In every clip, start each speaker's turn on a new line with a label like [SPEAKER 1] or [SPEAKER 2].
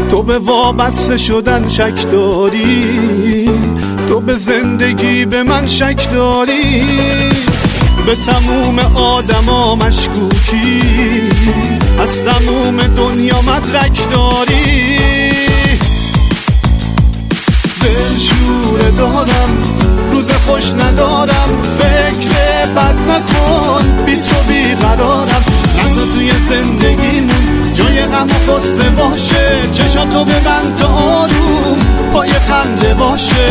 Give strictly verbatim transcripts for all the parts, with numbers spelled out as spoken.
[SPEAKER 1] تو به وابسته شدن شک داری، تو به زندگی به من شک داری، به تموم آدما مشکوکی، از تموم دنیا مدرک داری. دل شوره دارم، روز خوش ندارم، فکر بد نکن، بی تو بیقرارم، نزا توی زندگیمون جای غم و غصه باشه، چشاتو ببند تا آروم پای خنده باشه.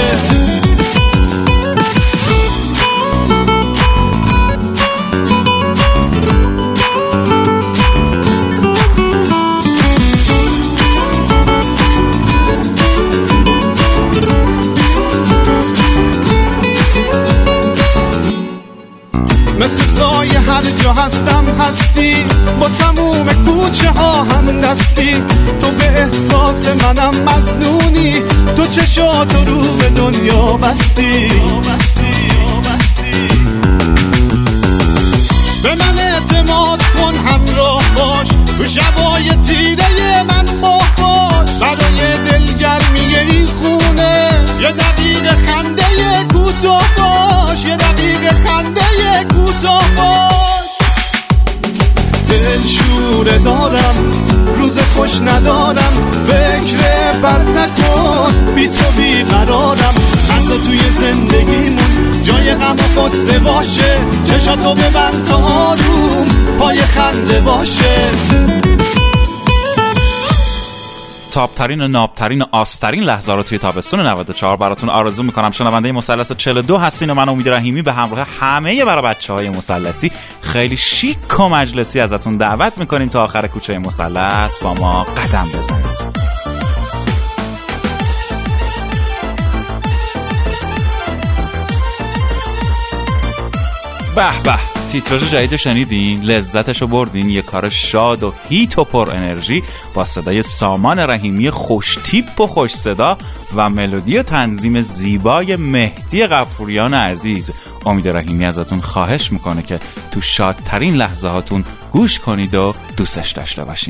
[SPEAKER 1] مثل سایه هر جا هستم هستی، با تموم کوچه ها هم دستی، تو به احساس منم مظنونی، تو چشاتو رو به دنیا بستی. به من اعتماد کن، همراه باش، تو شبای تیره من ماه باش، برای دلگرمی این خونه یه دقیقه خنده کوتاه باش، یه دقیقه خنده کوتاه باش. دل شوره دارم، روز خوش ندارم، فکر بد نکن، بی تو بیقرارم، حتی توی زندگیمون جای غم و غصه باشه، چشاتو ببند تا آروم پای خنده باشه.
[SPEAKER 2] تابترین و نابترین و آسترین لحظه رو توی تابستون نود و چهار براتون آرزو میکنم. شنونده مثلث چهل و دو هستین و من امید رحیمی به همراه همه برای بچهای مثلثی خیلی شیک و مجلسی ازتون دعوت میکنیم تا آخر کوچه مثلث با ما قدم بزنید. به به، تیتراژ جدید شنیدین؟ لذتشو بردین؟ یه کار شاد و هیت و پر انرژی با صدای سامان رحیمی خوش تیپ و خوش صدا و ملودی و تنظیم زیبای مهدی غفوریان عزیز. امید رحیمی ازتون خواهش میکنه که تو شادترین لحظه هاتون گوش کنید و دوستش داشته باشین.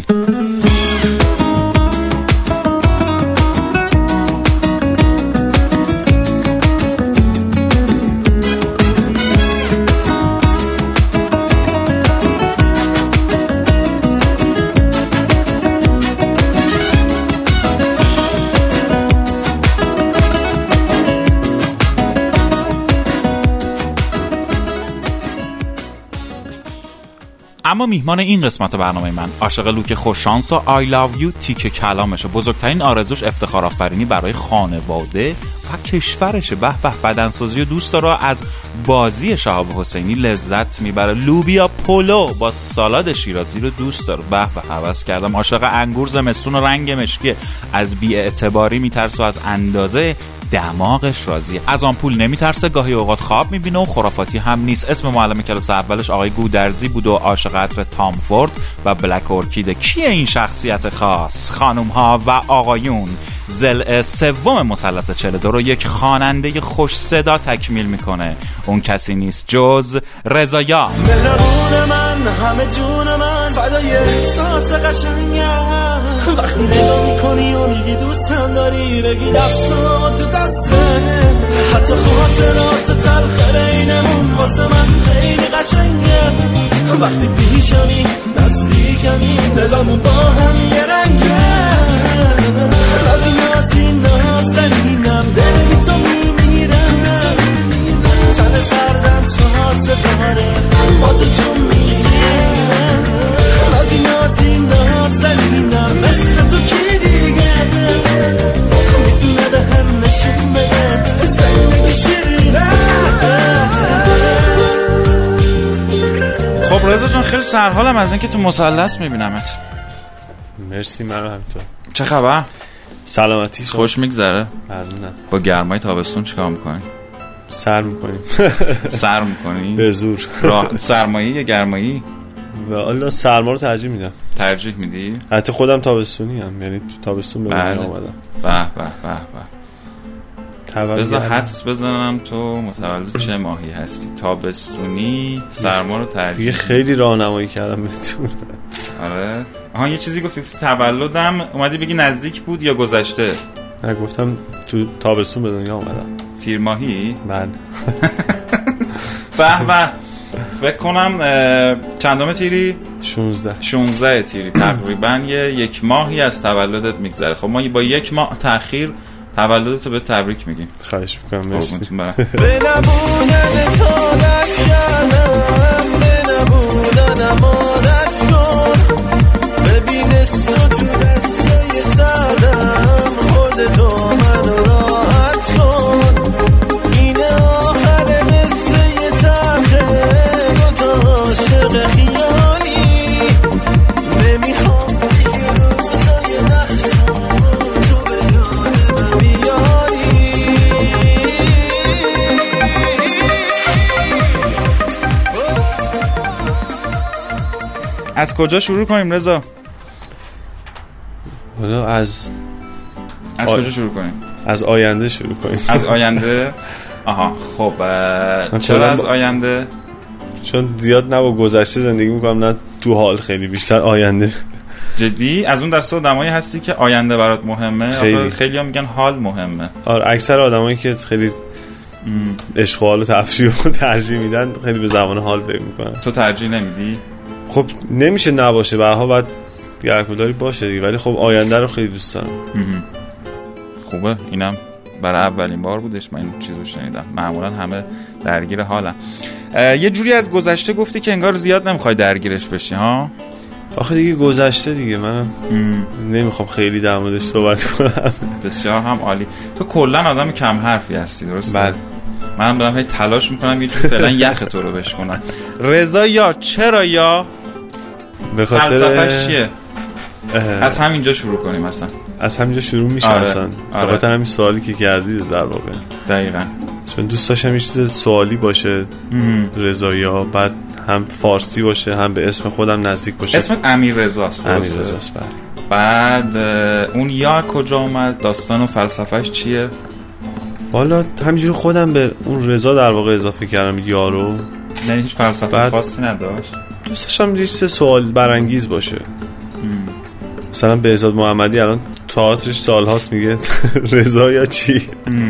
[SPEAKER 2] اما میهمان این قسمت برنامه من عاشق لوک خوششانس و I love you تیکه کلامشه. بزرگترین آرزوش افتخار آفرینی برای خانواده و کشورشه. به به، بدنسازی و دوست داره، از بازی شهاب حسینی لذت میبره، لوبیا پلو با سالاد شیرازی رو دوست داره. به به، هوس کردم. عاشق انگور زمستون و رنگ مشکی، از بی‌اعتباری میترسه و از اندازه دماغش راضیه. از آمپول نمیترسه، گاهی اوقات خواب میبینه و خرافاتی هم نیست. اسم معلم کلاس اولش آقای گودرزی بود و عاشق عطر تام فورد و بلک اورکید. کیه این شخصیت خاص؟ خانم ها و آقایون، ضلع سوم مثلث چهل و دو رو یک خواننده خوش صدا تکمیل میکنه. اون کسی نیست جز رضایا.
[SPEAKER 3] مهربون من، همه جون من، فدای احساس قشنگم. وقتی نگاه میکنی و میگی دوستم داری، بگی دستم تو دسته، حتی خاطرات تلخ بینمون واسه من خیلی قشنگه. وقتی پیشمی نزدیکمی، دلمون با هم یه رنگه. از این از این نازنینم، دل بی تو میمیرم، تن سردم تازه داره با تو چون میگیرم. از این از این نازنینم، مثل تو کی دیگه میتونه به هم نشون بده زندگی شیرینه.
[SPEAKER 2] خب رضا جان، خیلی سرحالم از اینکه تو مثلث میبینمت.
[SPEAKER 4] مرسی، منو همینطور.
[SPEAKER 2] چه خبر؟
[SPEAKER 4] سلامتی شما؟
[SPEAKER 2] خوش میگذره؟
[SPEAKER 4] ممنونم.
[SPEAKER 2] با گرمای تابستون چیکار میکنی؟
[SPEAKER 4] سر میکنیم.
[SPEAKER 2] سر میکنی؟
[SPEAKER 4] به زور.
[SPEAKER 2] سرمایی یا گرمایی؟
[SPEAKER 4] والا سرما رو ترجیح میدم.
[SPEAKER 2] ترجیح میدی؟
[SPEAKER 4] حتی خودم تابستونی هم، یعنی تابستون به دنیا اومدم.
[SPEAKER 2] به به به به. بذار حدس بزنم تو متولد چه ماهی هستی؟ تابستونی، سرما رو ترجیح.
[SPEAKER 4] دیگه خیلی راهنمایی کردم بهتون.
[SPEAKER 2] آره. آها یه چیزی گفتی تولدم اومدی بگی نزدیک بود یا گذشته؟
[SPEAKER 4] نه گفتم تو تابستون به دنیا اومدم.
[SPEAKER 2] تیر ماهی؟
[SPEAKER 4] بله.
[SPEAKER 2] به به. فکر کنم چندم تیری؟
[SPEAKER 4] شانزده.
[SPEAKER 2] شانزده تیری، تقریبا یه یک ماهی از تولدت میگذره. خب ما با یک ماه تأخیر تولدتو به تبریک میگیم.
[SPEAKER 4] خواهش میکنم. مرسی.
[SPEAKER 3] به نبودن تالت کردم، به نبودن عادت کن، ببین سو تو دستای سردم، خودتو منو راحت کن، اینه آخر قصه یه ترخه، دوتا عاشق خیالی، نمیخوام دیگه روزای نحسا تو به یاد من بیاری.
[SPEAKER 2] از کجا شروع کنیم رضا؟
[SPEAKER 4] حالا از
[SPEAKER 2] از
[SPEAKER 4] آ...
[SPEAKER 2] کجا شروع کنیم؟
[SPEAKER 4] از آینده شروع کنیم.
[SPEAKER 2] از آینده. آها خب چرا از آینده؟
[SPEAKER 4] چون زیاد نه با گذشته زندگی میکنم نه تو حال، خیلی بیشتر آینده.
[SPEAKER 2] جدی از اون دسته آدمایی هستی که آینده برات مهمه؟
[SPEAKER 4] خیلی
[SPEAKER 2] خیلی ها میگن حال مهمه.
[SPEAKER 4] آره اکثر آدمایی که خیلی عشق و حال و تفریح رو ترجیح میدن خیلی به زمان حال فکر میکنن.
[SPEAKER 2] تو ترجیح نمیدی؟
[SPEAKER 4] خب نمیشه نباشه، به هر حال باید گرکوداری باشه دیگه، ولی خب آینده رو خیلی دوست دارم.
[SPEAKER 2] خوبه. اینم برای اولین بار بودش من این چیزو شنیدم. معمولا همه درگیر حالن. یه جوری از گذشته گفتی که انگار زیاد نمیخوای درگیرش بشی ها؟
[SPEAKER 4] آخه دیگه گذشته دیگه، منم نمیخوام خیلی در موردش صحبت کنم.
[SPEAKER 2] بسیار هم عالی. تو کلا آدم کم حرفی هستی درسته؟
[SPEAKER 4] بله.
[SPEAKER 2] منم دارم هی تلاش میکنم یه جوری فعلا یخ تو رو بشکنم. رضا یا چرا یا
[SPEAKER 4] به خاطر
[SPEAKER 2] فلسفه‌اش چیه؟ از همینجا شروع کنیم مثلا.
[SPEAKER 4] از همینجا شروع میشه اصلا.
[SPEAKER 2] آره.
[SPEAKER 4] به خاطر همین سوالی که کردی در واقع.
[SPEAKER 2] دقیقاً.
[SPEAKER 4] چون دوست داشتم یه چیز سوالی باشه. رضایا بعد هم فارسی باشه هم به اسم خودم نزدیک باشه.
[SPEAKER 2] اسمت امیر رضاست.
[SPEAKER 4] امیر رضاست.
[SPEAKER 2] بعد اون یا کجا اومد؟ داستان و فلسفه‌اش چیه؟
[SPEAKER 4] والا همینجوری خودم به اون رضا در واقع اضافه کردم یارو.
[SPEAKER 2] یعنی هیچ فلسفه خاصی نداشت؟ دوست
[SPEAKER 4] داشتم یه چیز سوال برانگیز باشه. مثلا بهزاد محمدی الان تئاترش سالهاست میگه رضا یا چی.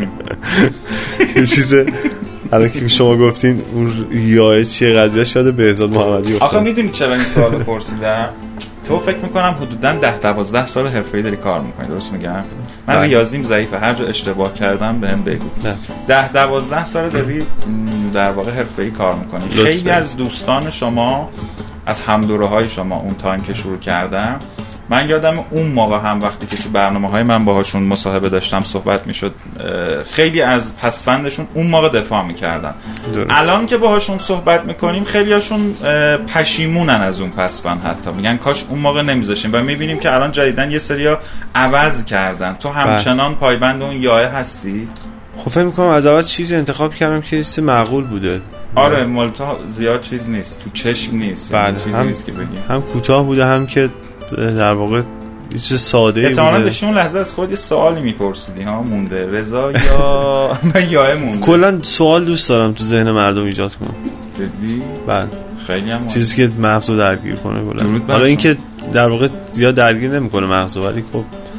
[SPEAKER 4] یه چیز الان که شما گفتین اون یاه چیه قضیه شده بهزاد محمدی افتاد.
[SPEAKER 2] آخه میدونی چرا این سوالو پرسیدم؟ تو فکر میکنم حدوداً ده دوازده سال حرفه‌ای داری کار میکنی، درست میگم؟ من ریاضیم ضعیفه، هر جا اشتباه کردم بهم بگو. ده دوازده سال داری در واقع حرفه‌ای کار میکنی. خیلی از دوستان شما، از همدوره‌های شما اون تایم که شروع کردم، من یادم اون موقع هم وقتی که تو برنامه‌های من باهاشون مصاحبه داشتم صحبت میشد، خیلی از پسفندشون اون موقع دفاع میکردن. الان که باهاشون صحبت میکنیم خیلی هاشون پشیمونن از اون پسفند، حتی میگن کاش اون موقع نمیذاشیم. و میبینیم که الان جدیدن یه سریا عوض کردن. تو همچنان پایبند اون یاه هستی؟
[SPEAKER 4] خب فکر میکنم از اول چیزی انتخاب کردم که چیز معقول بوده.
[SPEAKER 2] آره مالتا زیاد چیز نیست، تو چشم نیست.
[SPEAKER 4] بله.
[SPEAKER 2] چیزی
[SPEAKER 4] هم
[SPEAKER 2] نیست که بگیم.
[SPEAKER 4] هم کوتاه بوده هم که در واقع یه چیز ساده بوده.
[SPEAKER 2] احتمالاً داشتی اون لحظه از خود یه سوالی میپرسیدی ها، مونده رضا یا یا مونده.
[SPEAKER 4] کلا سوال دوست دارم تو ذهن مردم ایجاد کنم.
[SPEAKER 2] جدی؟
[SPEAKER 4] بله.
[SPEAKER 2] خیلی هم
[SPEAKER 4] چیزی که مغزو درگیر کنه کلا. حالا اینکه در واقع زیاد درگیر نمیکنه مغزو، ولی خب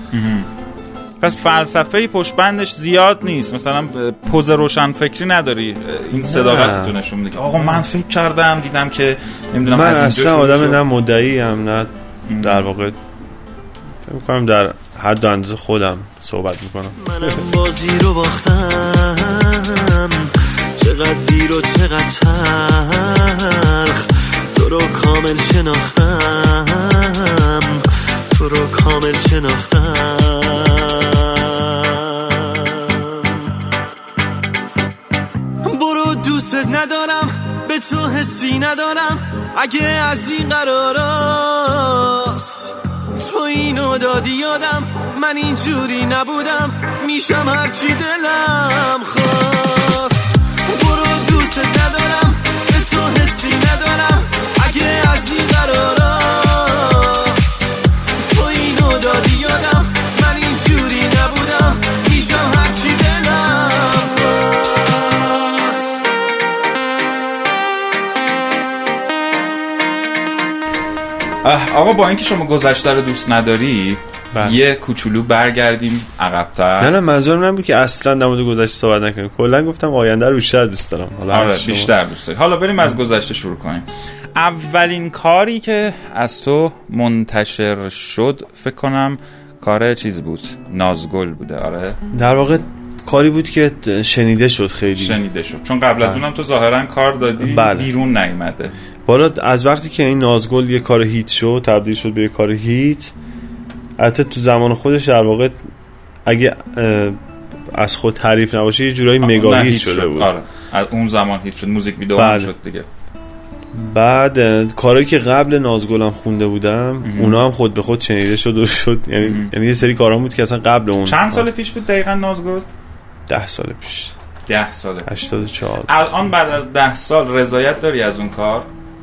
[SPEAKER 2] پس فلسفه‌ای پشت بندش زیاد نیست. مثلا پوز روشن فکری نداری، این صداقتتو نشون میده که آقا من فکر کردم دیدم که نمیدونم
[SPEAKER 4] من
[SPEAKER 2] از اینجا
[SPEAKER 4] اصلا آدم نه مدعی ام نه ام. در واقع فکر می‌کنم در حد و اندازه خودم صحبت میکنم.
[SPEAKER 3] منم بازی رو باختم، چقدر دیر و چقدر تلخ، تو رو کامل شناختم، تو رو کامل شناختم. برو دوست ندارم، به تو حسی ندارم، اگه از این قراراست تو اینو دادی یادم، من اینجوری نبودم، میشم هرچی دلم خواست. برو دوست ندارم، به تو حسی ندارم، اگه از این قراراست تو اینو دادی یادم، من اینجوری نبودم، میشم هرچی دلم خواست.
[SPEAKER 2] آقا با اینکه شما گذشته رو دوست نداری
[SPEAKER 4] بله.
[SPEAKER 2] یه کوچولو برگردیم عقب‌تر.
[SPEAKER 4] نه نه منظورم نبود که اصلا در مورد گذشته صحبت نکنیم، کلا گفتم آینده رو بیشتر دوست دارم. حالا
[SPEAKER 2] آره بیشتر دوست داری. حالا بریم از گذشته شروع کنیم. اولین کاری که از تو منتشر شد فکر کنم کار چیز بود، نازگل بوده. آره
[SPEAKER 4] در واقع کاری بود که شنیده شد، خیلی
[SPEAKER 2] شنیده شد، چون قبل از اونم تو ظاهرا کار دادی
[SPEAKER 4] بله.
[SPEAKER 2] بیرون نیومده.
[SPEAKER 4] بالا از وقتی که این نازگل یه کار هیت شد، تبدیل شد به یه کار هیت، البته تو زمان خودش در واقع اگه از خود تعریف نباشه یه جورایی مگا هیت شده شد. بود.
[SPEAKER 2] آره از اون زمان هیت شد، موزیک ویدیو
[SPEAKER 4] بله.
[SPEAKER 2] شد دیگه.
[SPEAKER 4] بعد کارهایی که قبل نازگلم خونده بودم ام. اونا هم خود به خود شنیده شد و شد، یعنی یعنی یه سری کارا بود که اصلا قبل اون.
[SPEAKER 2] چند سال پیش بود دقیقاً نازگل؟
[SPEAKER 4] ده سال پیش.
[SPEAKER 2] ده سال پیش.
[SPEAKER 4] هشتاد و چهار.
[SPEAKER 2] الان بعد از ده سال رضایت داری از اون کار؟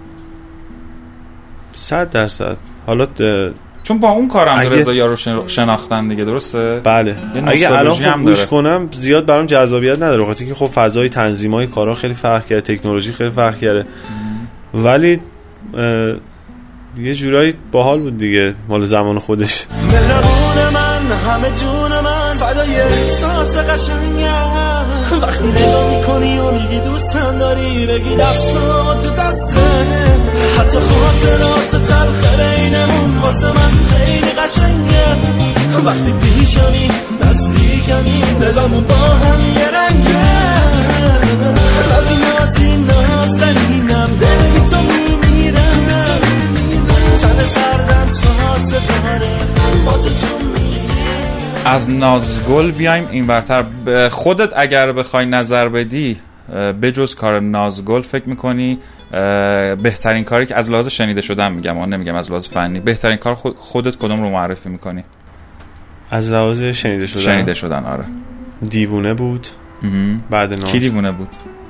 [SPEAKER 4] صد درصد. حالا
[SPEAKER 2] چون با اون کارم
[SPEAKER 4] اگه...
[SPEAKER 2] رضایی رو شناختن دیگه، درسته؟
[SPEAKER 4] بله. اگه الان خب گوش کنم زیاد برام جذابیت نداره، خاطر که خب فضای تنظیمای کارا خیلی فرق کرده، تکنولوژی خیلی فرق کرده، ولی یه جورایی باحال بود دیگه مال زمان خودش.
[SPEAKER 3] مهربون من، همه جون من، فدای احساس قشنگم، وقتی نگاه میکنی و میگی دوستم داری، بگی دستم تو دسته، حتی خاطرات تلخ بینمون واسه من خیلی قشنگه، وقتی پیشمی نزدیکمی دلمون با هم یه رنگه، نازی نازی نازنینم، دل بی تو میمیرم، تن سردم تا ستاره با تو چون میگیرم.
[SPEAKER 2] از نازگل بیایم این ورتر. خودت اگر بخوای نظر بدی بجز کار نازگل فکر میکنی بهترین کاری که از لحاظ شنیده شدن میگم، اون نمیگم از لحاظ فنی، بهترین کار خودت کدوم رو معرفی میکنی؟
[SPEAKER 4] از لحاظ شنیده شدن
[SPEAKER 2] شنیده شدن آره
[SPEAKER 4] دیوونه بود. بعد ناز
[SPEAKER 2] کی دیوونه بود؟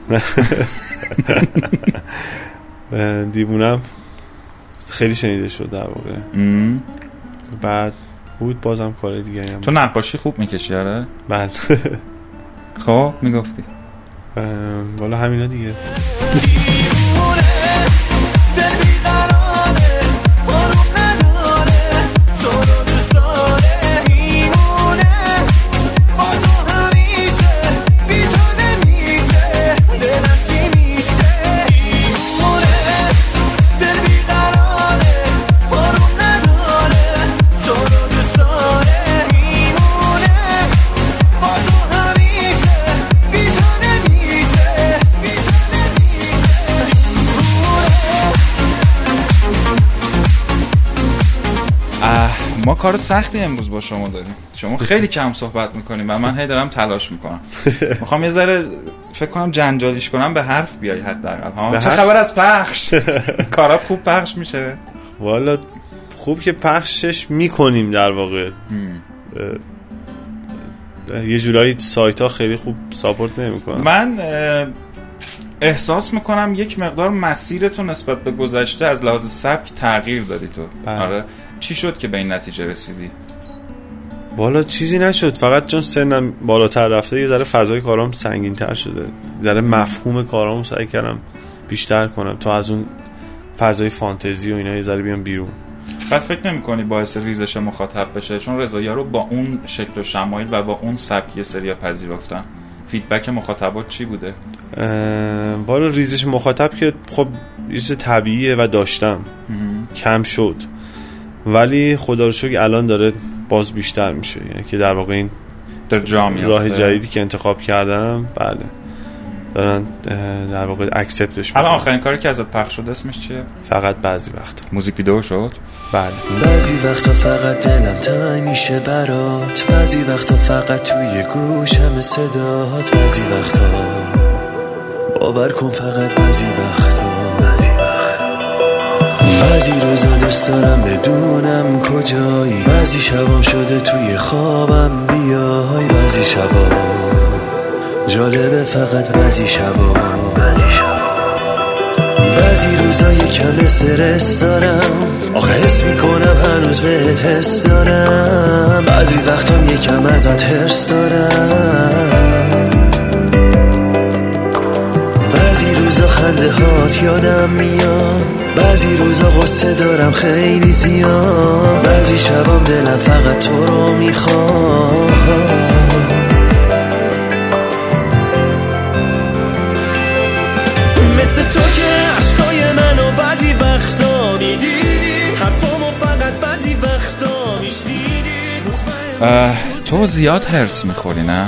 [SPEAKER 4] دیوونم خیلی شنیده شد در واقع. بعد بود بازم کار دیگه هم.
[SPEAKER 2] تو نقاشی خوب میکشی آره؟
[SPEAKER 4] بله.
[SPEAKER 2] خب میگفتی
[SPEAKER 4] والا همینا دیگه.
[SPEAKER 2] ما کار سختی امروز با شما داریم، شما خیلی کم صحبت میکنیم و من هی دارم تلاش میکنم. میخوام یه ذره فکر کنم جنجالیش کنم، به حرف بیای حداقل ها. چه خبر از پخش؟ کارات خوب پخش میشه؟
[SPEAKER 4] والا خوب که پخشش میکنیم در واقع. یه جورایی سایت ها خیلی خوب ساپورت نمیکنن.
[SPEAKER 2] من احساس میکنم یک مقدار مسیرتون نسبت به گذشته از لحاظ سبک تغییر دادی تو.
[SPEAKER 4] بله.
[SPEAKER 2] آره چی شد که به این نتیجه رسیدی؟
[SPEAKER 4] والا چیزی نشد، فقط چون سنم بالاتر رفته یه ذره فضای کارام سنگین تر شده، یه ذره مفهوم کارام سعی کردم بیشتر کنم تا از اون فضای فانتزی و اینا یه ذره بیام بیرون.
[SPEAKER 2] بعد فکر نمی کنی باعث ریزش مخاطب بشه؟ چون رضایی‌ها رو با اون شکل و شمایل و با اون سبک یه سریا پذیرفتن. فیدبک مخاطبات چی بوده؟
[SPEAKER 4] والا ریزش مخاطب که خب یه چیز طبیعیه و داشتم کم شد، ولی خدا رو شکر الان داره باز بیشتر میشه، یعنی که در واقع این
[SPEAKER 2] در جا میافته.
[SPEAKER 4] راه جدیدی که انتخاب کردم بله دارن در واقع اکسپتش میکنن.
[SPEAKER 2] الان آخرین کاری که ازت پخش شد اسمش چیه؟
[SPEAKER 4] فقط بعضی وقتا
[SPEAKER 2] موزیک ویدیو شد؟
[SPEAKER 4] بله.
[SPEAKER 3] بعضی وقتا فقط دلم تنگ میشه برات، بعضی وقتا فقط توی گوشم صدات، بعضی وقتا باور کن فقط بعضی وقتا، بعضی روزا دوست دارم بدونم کجایی، بعضی شبام شده توی خوابم بیای، بعضی شبا جالبه فقط بعضی شبا، بعضی روزا یکم استرس دارم، آخه حس میکنم هنوز بهت حس دارم، بعضی وقتام یکم ازت حرص دارم، بعضی روزا خنده هات یادم میاد، بعضی روزا قصه دارم خیلی زیاد، بعضی شبام دلم فقط تو رو میخوام. مثل تو که عشقای منو بعضی وقتا میدیدی، حرفامو فقط بعضی وقتا میشنیدی.
[SPEAKER 2] تو زیاد هرس میخوری نه؟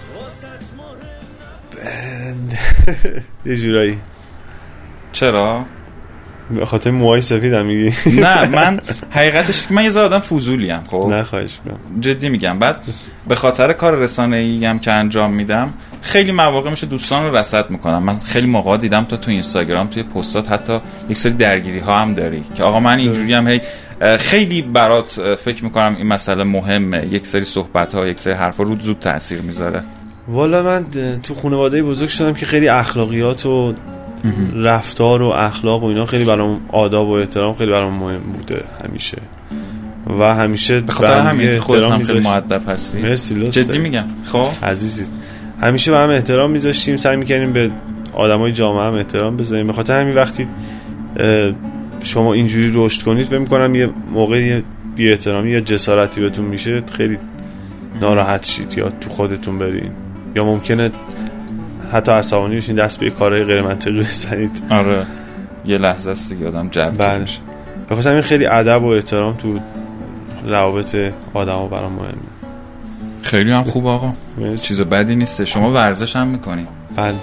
[SPEAKER 4] یه جورایی.
[SPEAKER 2] چرا؟
[SPEAKER 4] به خاطر موهای سفیدم میگی؟
[SPEAKER 2] نه من حقیقتش که من یه ذره آدم فضولیم. خب
[SPEAKER 4] نه خواهش میکنم،
[SPEAKER 2] جدی میگم. بعد به خاطر کار رسانه‌ای هم که انجام میدم خیلی مواقع میشه دوستان رو رصد میکنم. من خیلی موقع دیدم تا تو اینستاگرام توی پستات حتی یک سری درگیری ها هم داری که آقا من اینجوری هم هی خیلی برات فکر میکنم این مسئله مهمه، یک سری صحبت ها یک سری حرفا رود زود تاثیر میذاره.
[SPEAKER 4] والا من تو خانواده بزرگ شدم که خیلی اخلاقیات و رفتار و اخلاق و اینا خیلی برام، آداب و احترام خیلی برام مهم بوده همیشه و همیشه
[SPEAKER 2] به خاطر همین خودت هم خیلی مؤدب هستی.
[SPEAKER 4] مرسی،
[SPEAKER 2] جدی میگم. خب
[SPEAKER 4] عزیزید همیشه به هم احترام میذاشتیم، سعی میکنیم به آدمای جامعه هم احترام بذاریم. به خاطر همین وقتی شما اینجوری رشد کنید فکر می‌کنم یه موقعی بی احترامی یا جسارتی بهتون میشه خیلی ناراحت شید یا تو خودتون برین یا ممکنه حتی عصبانی بشین، دست به کارهای غیر منطقی بزنید.
[SPEAKER 2] آره یه لحظه است دیگه آدم جبر میشه.
[SPEAKER 4] به خاطر همین خیلی ادب و احترام تو روابط آدم‌ها برام مهمه.
[SPEAKER 2] خیلی هم خوب آقا، چیز بدی نیست. شما ورزش هم میکنی؟
[SPEAKER 4] بله.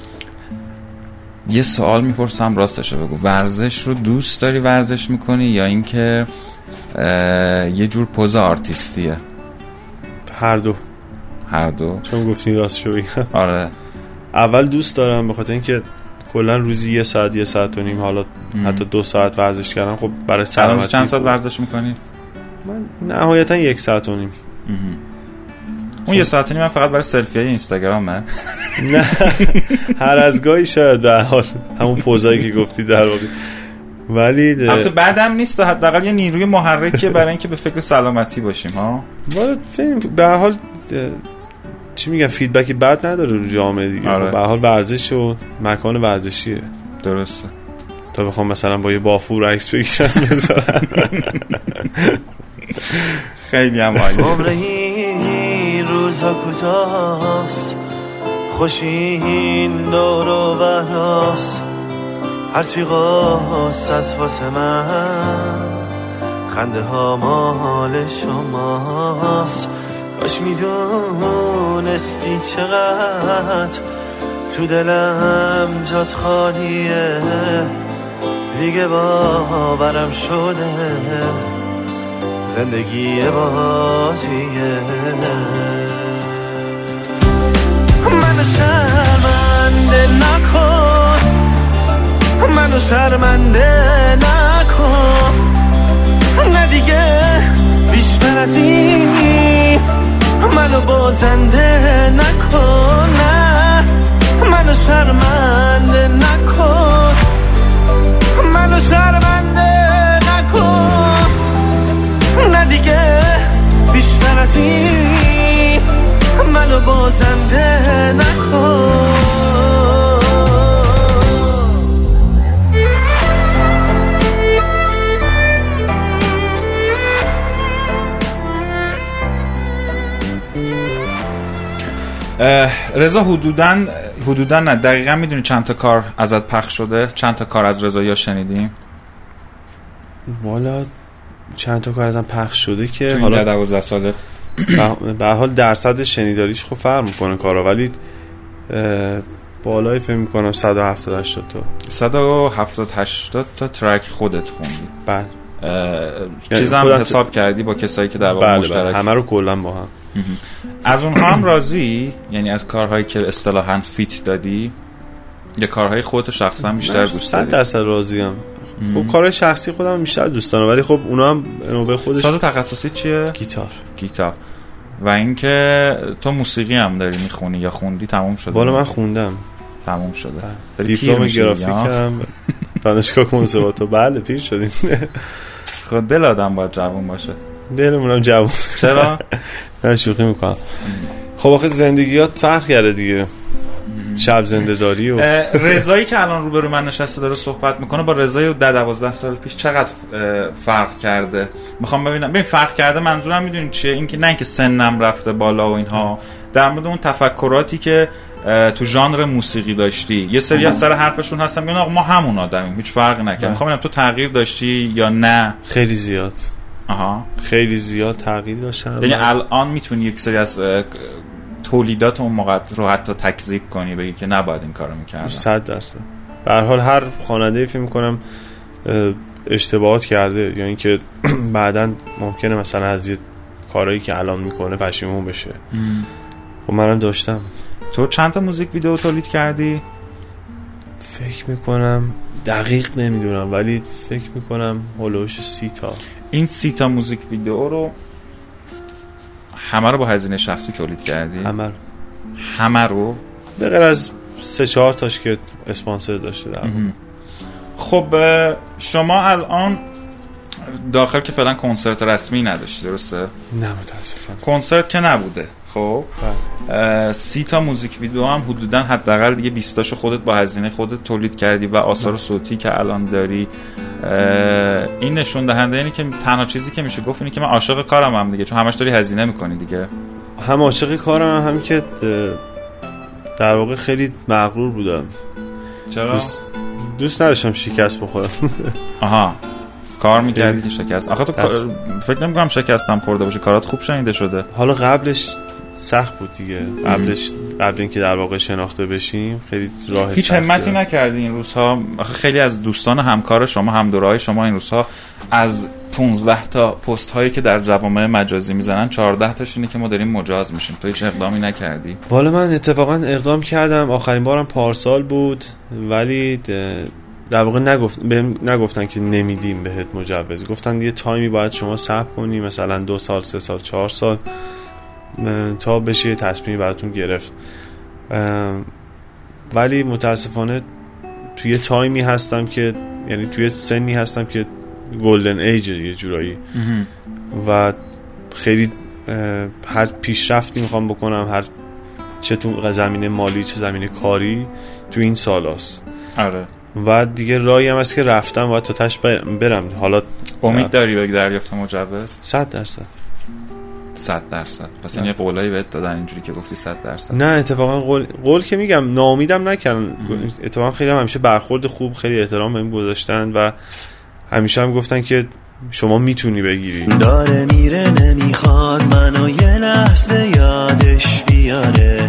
[SPEAKER 2] یه سوال میپرسم راستشو بگو، ورزش رو دوست داری ورزش میکنی یا اینکه یه جور پوز آرتیستیه؟
[SPEAKER 4] هر دو.
[SPEAKER 2] هر دو؟
[SPEAKER 4] چون گفتین راستشو بگم
[SPEAKER 2] آره
[SPEAKER 4] اول دوست دارم به خاطر اینکه کلا روزی یه ساعت یه ساعت و نیم حالا ام. حتی دو ساعت ورزش کردم خب برای سلامتی.
[SPEAKER 2] چند ساعت ورزش میکنی؟
[SPEAKER 4] من نهایتا یک ساعت و نیم.
[SPEAKER 2] اون یه ساعت و نیم من فقط برای سلفی های اینستاگرام من
[SPEAKER 4] نه هر از گاهی شاید به حال همون پوزایی که گفتی در واقع، ولی
[SPEAKER 2] البته بعدم نیست، حداقل یه نیروی محرکه برای اینکه به فکر سلامتی باشیم ها.
[SPEAKER 4] والا به هر حال چی میگم فیدبک بد نداره رو جامعه دیگه.
[SPEAKER 2] آره.
[SPEAKER 4] به هر حال ورزش و مکان ورزشیه.
[SPEAKER 2] درسته.
[SPEAKER 4] تا بخوام مثلا با یه بافور عکس بگیرم بذارن
[SPEAKER 2] خیلی هم عالی.
[SPEAKER 3] عمر این روزا کجاست، خوشین دور و براست، هرچی قاست از واسه من خنده ها مال شماست. کاش میدونستی چقدر تو دلم جات خالیه، دیگه باورم شده زندگی بازیه. منو شرمنده نکن، منو شرمنده نکن، نه دیگه بیشتر از این منو بازنده نکن، نه منو شرمنده نکن، منو شرمنده نکن، نه دیگه بیشتر از این منو بازنده نکن.
[SPEAKER 2] رضا حدوداً حدوداً نه دقیقاً میدونی چند تا کار ازت پخش شده؟ چند تا کار از رضا یا شنیدیم؟
[SPEAKER 4] والا چند تا کار ازم پخش شده که
[SPEAKER 2] حالا دوازده ساله
[SPEAKER 4] به هر حال درصد شنیداریش خب فرق میکنه کارا، ولی بالای فهم میکنم صد و هفتاد هشتاد تا
[SPEAKER 2] صد و هفتاد هشتاد تا ترک خودت خوندی.
[SPEAKER 4] بله.
[SPEAKER 2] چیزا هم حساب کردی با کسایی که در واقع
[SPEAKER 4] بله
[SPEAKER 2] مشترک؟
[SPEAKER 4] بله. همه رو کلا با هم.
[SPEAKER 2] از اونها هم راضی؟ یعنی از کارهایی که اصطلاحاً فیت دادی یا کارهای خودت شخصا بیشتر دوست داری؟
[SPEAKER 4] صد درصد راضیم. خب کارهای شخصی خودم بیشتر دوست دارم، ولی خب اونا هم نوبه خودش.
[SPEAKER 2] ساز تخصصی چیه؟
[SPEAKER 4] گیتار.
[SPEAKER 2] گیتار. و اینکه تو موسیقی هم داری میخونی یا خوندی تموم شده؟
[SPEAKER 4] والا من خوندم
[SPEAKER 2] تموم شده.
[SPEAKER 4] دیپلم گرافیکم دانشگاه کنسرواتور. بله پیر شدیم.
[SPEAKER 2] خب دل آدم باید جوان باشه.
[SPEAKER 4] دلمونم جوان.
[SPEAKER 2] چرا؟
[SPEAKER 4] نه شوخی میکنم. خب آخه زندگیات فرق کرده دیگه. شب زنده داری و
[SPEAKER 2] رضایی که الان روبرو من نشسته داره صحبت میکنه با رضای ده دوازده سال پیش چقدر فرق کرده؟ میخوام ببینم. ببین فرق کرده منظورم میدونی چیه؟ اینکه نه اینکه سنم رفته بالا و اینها، در مورد اون تفکراتی که تو ژانر موسیقی داشتی. یه سری از سر حرفشون هستم میگن آقا ما همون آدمیم، هیچ فرقی نکنه. میخوام ببینم تو تغییر داشتی یا نه؟
[SPEAKER 4] خیلی زیاد.
[SPEAKER 2] آها،
[SPEAKER 4] خیلی زیاد تغییر داشتم.
[SPEAKER 2] یعنی الان میتونی یک سری از تولیدات اون موقع رو حتی تکذیب کنی، بگی که نباید این کارو میکردم؟
[SPEAKER 4] صد درصد. به هر حال هر خواننده فکر میکنم اشتباهات کرده، یا یعنی اینکه بعداً ممکنه مثلا از یه کارهایی که الان میکنه پشیمون بشه. خب منم داشتم.
[SPEAKER 2] تو چند تا موزیک ویدیو تولید کردی؟
[SPEAKER 4] فکر میکنم دقیق نمیدونم، ولی فکر میکنم هولوش سی تا.
[SPEAKER 2] این سی تا موزیک ویدیو رو همه رو با هزینه شخصی تولید کردی؟
[SPEAKER 4] همه رو.
[SPEAKER 2] همه رو؟
[SPEAKER 4] به غیر از سه چهار تاش که اسپانسر داشته در.
[SPEAKER 2] خب شما الان داخل که فعلا کنسرت رسمی نداشتی، درسته؟
[SPEAKER 4] نه متاسفم.
[SPEAKER 2] کنسرت که نبوده. خب سی تا موزیک ویدیو هم حدوداً حداقل دیگه بیست تاشو خودت با هزینه خودت تولید کردی و آثار صوتی که الان داری. این نشون دهنده اینه که تنها چیزی که میشه گفت اینه که من عاشق کارم هم دیگه، چون همش داری هزینه میکنی دیگه.
[SPEAKER 4] هم عاشق کارم هم, هم که در واقع خیلی مغرور بودم.
[SPEAKER 2] چرا؟
[SPEAKER 4] دوست, دوست نداشتم شکست بخورم.
[SPEAKER 2] آها، کار میکردی که شکست. آخه تو فکر نمیکنم شکستم خورده باشه، کارات خوب شنیده شده.
[SPEAKER 4] حالا قبلش سخت بود دیگه. قبلش قبل اینکه در واقع شناخته بشیم خیلی راه سخت.
[SPEAKER 2] هیچ همتی نکردی این روزها؟ آخه خیلی از دوستان همکار شما، همدورای شما این روزها از پانزده تا پست هایی که در جوامع مجازی میزنن چهارده تاش اینه که ما داریم مجاز میشیم. تو هیچ اقدامی نکردی؟
[SPEAKER 4] والا من اتفاقا اقدام کردم. آخرین بارم پارسال بود، ولی در واقع نگفت بهم نگفتن که نمیدیم بهت مجوز. گفتن یه تایمی باید شما صبر کنی، مثلا دو سال، سه سال، چهار سال تا بشه یه تصمیمی براتون گرفت. ولی متاسفانه توی تایمی هستم که، یعنی توی سنی هستم که گلدن ایج یه جورایی و خیلی هر پیشرفتی میخوام بکنم، هر چه تو زمینه مالی چه زمینه کاری، تو این سال هست.
[SPEAKER 2] آره.
[SPEAKER 4] و دیگه راهی هم هست که رفتم و تا تش برم. حالا
[SPEAKER 2] امید داری به دریافت مجوز؟
[SPEAKER 4] صد درصد.
[SPEAKER 2] صد درصد. پس این یه قولایی بهت دادن اینجوری که گفتی صد درصد؟
[SPEAKER 4] نه اتفاقا قول قول که میگم ناامیدم نکردن. اتفاقا خیلی هم همیشه برخورد خوب، خیلی احترام بهم گذاشتن و همیشه هم گفتن که شما میتونی بگیری.
[SPEAKER 3] داره میره نمیخواد منو یه لحظه یادش بیاره،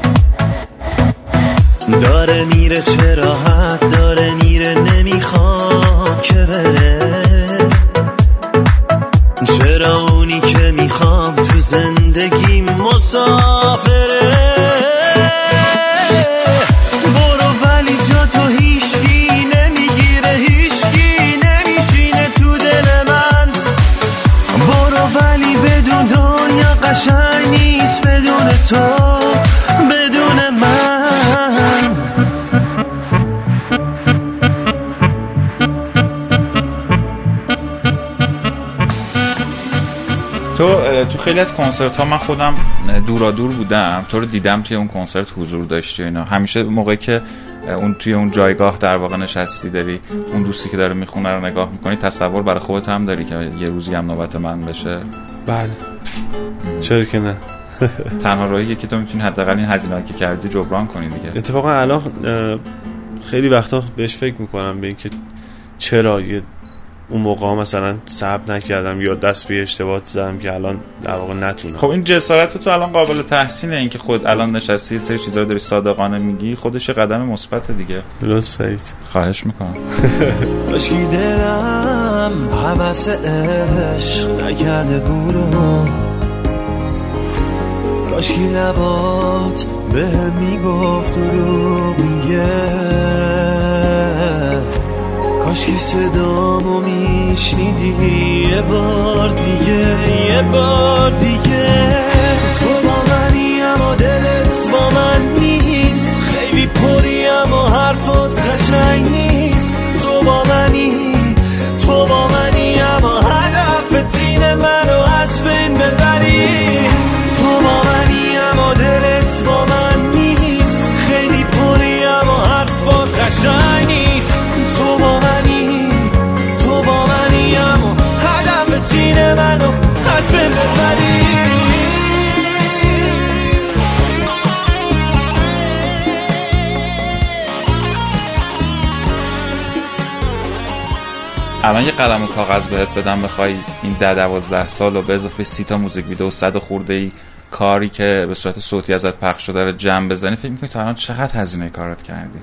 [SPEAKER 3] داره میره چه راحت داره میره نمیخوام که بره، چرا اونی که میخوام تو زندگی مسافره. برو ولی جا تو هیچکی نمیگیره، هیچکی نمیشینه تو دل من. برو ولی بدون دنیا قشنگ نیست بدون تو، بدون من.
[SPEAKER 2] تو تو خیلی از کنسرت ها من خودم دورا دور بودم، تو رو دیدم توی اون کنسرت حضور داشتی اینا. همیشه موقعی که اون توی اون جایگاه در واقع نشستی داری اون دوستی که داره میخونه رو نگاه میکنی، تصور برای خودت هم داری که یه روزی هم نوبت من بشه؟
[SPEAKER 4] بله، چرا که نه.
[SPEAKER 2] تنها راهیه که تو میتونی حداقل این هزینه‌ای که کردی جبران کنی دیگه.
[SPEAKER 4] اتفاقا الان خیلی وقتا بهش فکر میکنم به اینکه چرا یه اون موقع ها مثلا صبر نکردم یا دست به اشتباه زدم که الان در واقع نتونم.
[SPEAKER 2] خب این جسارت تو الان قابل تحسینه، این که خود الان نشستی یه سری چیزا رو داری صادقانه میگی، خودش قدم مثبت دیگه.
[SPEAKER 4] لطف دارید.
[SPEAKER 2] خواهش میکنم.
[SPEAKER 3] کاشکی دلم هوس عشق نکرده بودم، کاشکی لبات بهم میگفت رو میگه، کاشکی صدامو میشنیدی یه بار دیگه، یه بار دیگه. تو با منی اما دلت با من نیست، خیلی پری اما حرفات قشنگ نیست. تو با منی، تو با منی اما هدف تین منو از بین ببری. تو با منی اما دلت با من نیست، خیلی پری
[SPEAKER 2] الان یه قلم و کاغذ بهت بدم بخوای این ده دوازده سال و به اضافه سی تا موزیک ویدیو و صد خورده ای کاری که به صورت صوتی ازت پخش شده رو جمع بزنی، فکر میکنی تا الان چقدر هزینه کارت کردی؟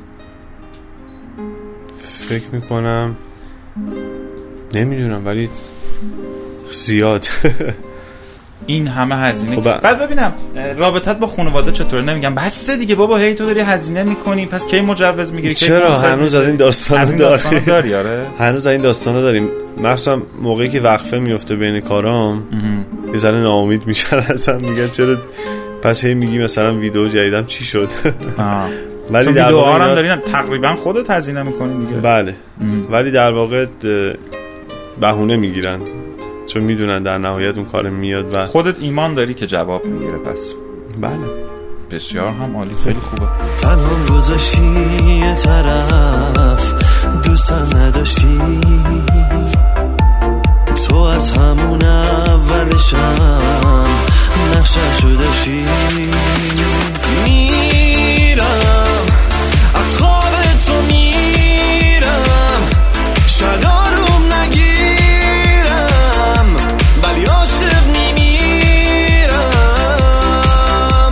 [SPEAKER 4] فکر میکنم نمیدونم ولی زیاد.
[SPEAKER 2] این همه هزینه.
[SPEAKER 4] خب
[SPEAKER 2] بعد ببینم رابطت با خانواده چطوره؟ نمیگم بسه دیگه بابا هی تو داری هزینه میکنی پس کی مجوز میگیری؟
[SPEAKER 4] چرا هنوز از این داستانا داری؟
[SPEAKER 2] داری آره
[SPEAKER 4] هنوز از این داستانا داریم، مخصوصا موقعی که وقفه میفته بین کارام یه ذره ناامید میشن اصلا، میگن چرا پس هی میگی مثلا ویدیو جدیدم چی شد.
[SPEAKER 2] ولی در واقع هم دارین تقریبا خودت هزینه میکنی دیگه.
[SPEAKER 4] بله ام. ولی در واقع بهونه میگیرن چون میدونن در نهایت اون کار میاد و
[SPEAKER 2] خودت ایمان داری که جواب میگیره. پس
[SPEAKER 4] بله
[SPEAKER 2] بسیار هم عالی، خیلی خوبه.
[SPEAKER 3] تنها گذاشتی یه طرف دوستم نداشتی، تو از همون اولشم نقشه‌شو داشتی. میرم از خواب تو میرم، شاید آروم نگیرم ولی عاشق میمیرم.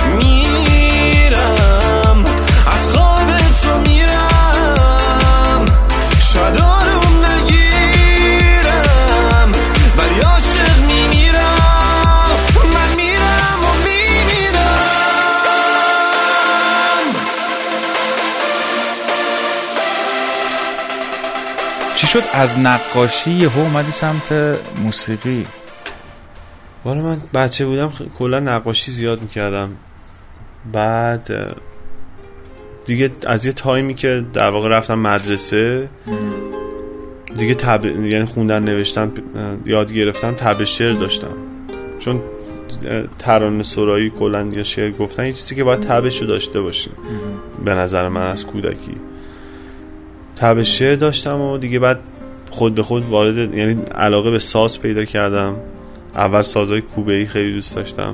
[SPEAKER 3] میرم از خواب تو میرم، شاید آروم نگیرم ولی عاشق میمیرم. من میرم و میمیرم.
[SPEAKER 2] چی شد از نقاشی یهو اومدی سمت موسیقی؟
[SPEAKER 4] والا من بچه بودم خ... کلا نقاشی زیاد میکردم، بعد دیگه از یه تایمی که در واقع رفتم مدرسه دیگه تب... یعنی خوندن نوشتن یاد گرفتم، تب شعر داشتم، چون ترانه سرایی کلا یا شعر گفتن یه چیزی که باید تبشو داشته باشی به نظر من از کودکی. تب شعر داشتم و دیگه بعد خود به خود وارد یعنی علاقه به ساز پیدا کردم. اول سازهای کوبه‌ای خیلی دوست داشتم،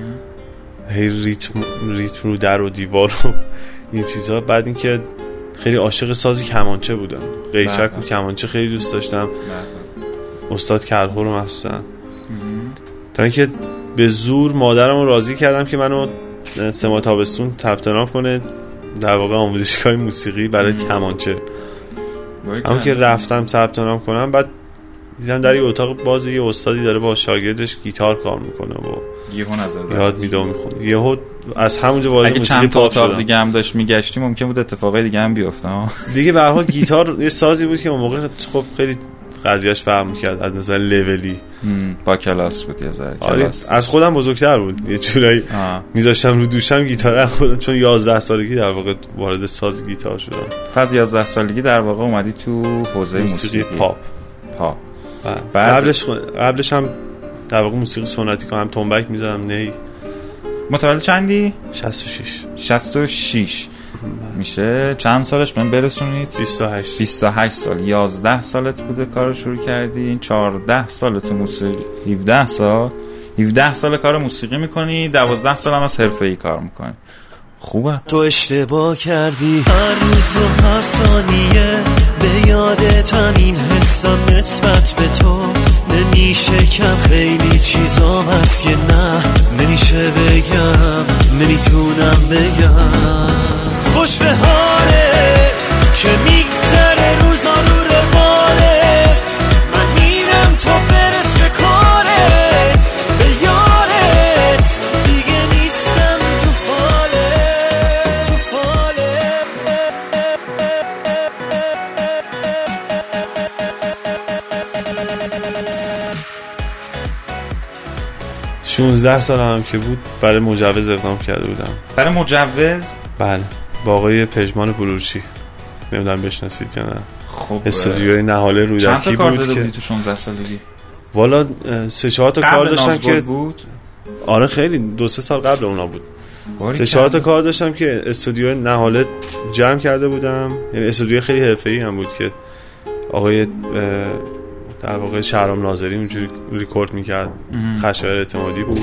[SPEAKER 4] هی ریتم ریتم رو در و دیوار و این چیزا. بعد اینکه خیلی عاشق سازی کمانچه بودم، قیچک و کمانچه خیلی دوست داشتم، استاد کلهو رو مثلا. تا اینکه به زور مادرم رو راضی کردم که منو سه ماه تابستون ثبت نام کنه در واقع آموزشگاه موسیقی برای کمانچه. همون که رفتم ثبت نام کنم، بعد دیدم در یه اتاق باز یه استادی داره با شاگردش گیتار کار میکنه و
[SPEAKER 2] یهو نظر
[SPEAKER 4] یاد میده و میخونه. یهو از همونجا وارد موسیقی
[SPEAKER 2] پاپ شدم.
[SPEAKER 4] شدم.
[SPEAKER 2] دیگه هم داشت میگشتی ممکن بود اتفاقای دیگه هم بیفته.
[SPEAKER 4] دیگه به هر حال گیتار یه سازی بود که اون موقع خب خیلی قضیهش فرق میکرد از نظر لولی،
[SPEAKER 2] با کلاس بود یه ذره.
[SPEAKER 4] کلاس از خودم بزرگتر بود، یه جورایی میذاشتم رو دوشم گیتار خودم، چون یازده سالگی در واقع وارد ساز گیتار شدم.
[SPEAKER 2] پس یازده سالگی در واقع اومدی تو حوزه موسیقی, موسیقی
[SPEAKER 4] پاپ.
[SPEAKER 2] پاپ
[SPEAKER 4] بعد قبلش قبلش هم در واقع موسیقی سنتی که هم تنبک میذارم. نی
[SPEAKER 2] متولد چندی؟
[SPEAKER 4] شصت و شش.
[SPEAKER 2] شصت و شش میشه چند سالش من برسونید؟
[SPEAKER 4] بیست و هشت.
[SPEAKER 2] بیست و هشت سال. یازده سالت بوده کار شروع کردی، چهارده سال تو موسیقی، هفده سال هفده سال کار موسیقی میکنی، دوازده سال هم از حرفه‌ای کار میکنی. خوبه.
[SPEAKER 3] تو اشتباه کردی هر روز و هر ثانیه، به یادتم این حسم نسبت به تو نمیشه کم. خیلی چیزا هست که نه نمیشه بگم، نمیتونم بگم. خوش به حالت که میگذره روزا رو روالت، من میرم تو برس به کارت، به یارت دیگه نیستم تو فالت، تو فالت.
[SPEAKER 4] شانزده سال هم که بود برای مجوز اقدام کرده بودم.
[SPEAKER 2] برای مجوز؟
[SPEAKER 4] بله، با آقای پژمان بلورچی، نمیدونم بشناسید یا نه.
[SPEAKER 2] خب
[SPEAKER 4] استودیوی نهاله رودکی بود.
[SPEAKER 2] چند تا کار داده بودی تو شانزده سالگی؟
[SPEAKER 4] والا سه چهار تا کار داشتم که
[SPEAKER 2] بود.
[SPEAKER 4] آره خیلی دو سه سال قبل اونا بود. سه چهار تا کار داشتم که استودیوی نهاله جمع کرده بودم، یعنی استودیوی خیلی حرفه‌ای هم بود که آقای در واقع شهرام ناظری اونجوری ریکورد میکرد. خشایار اعتمادی بود.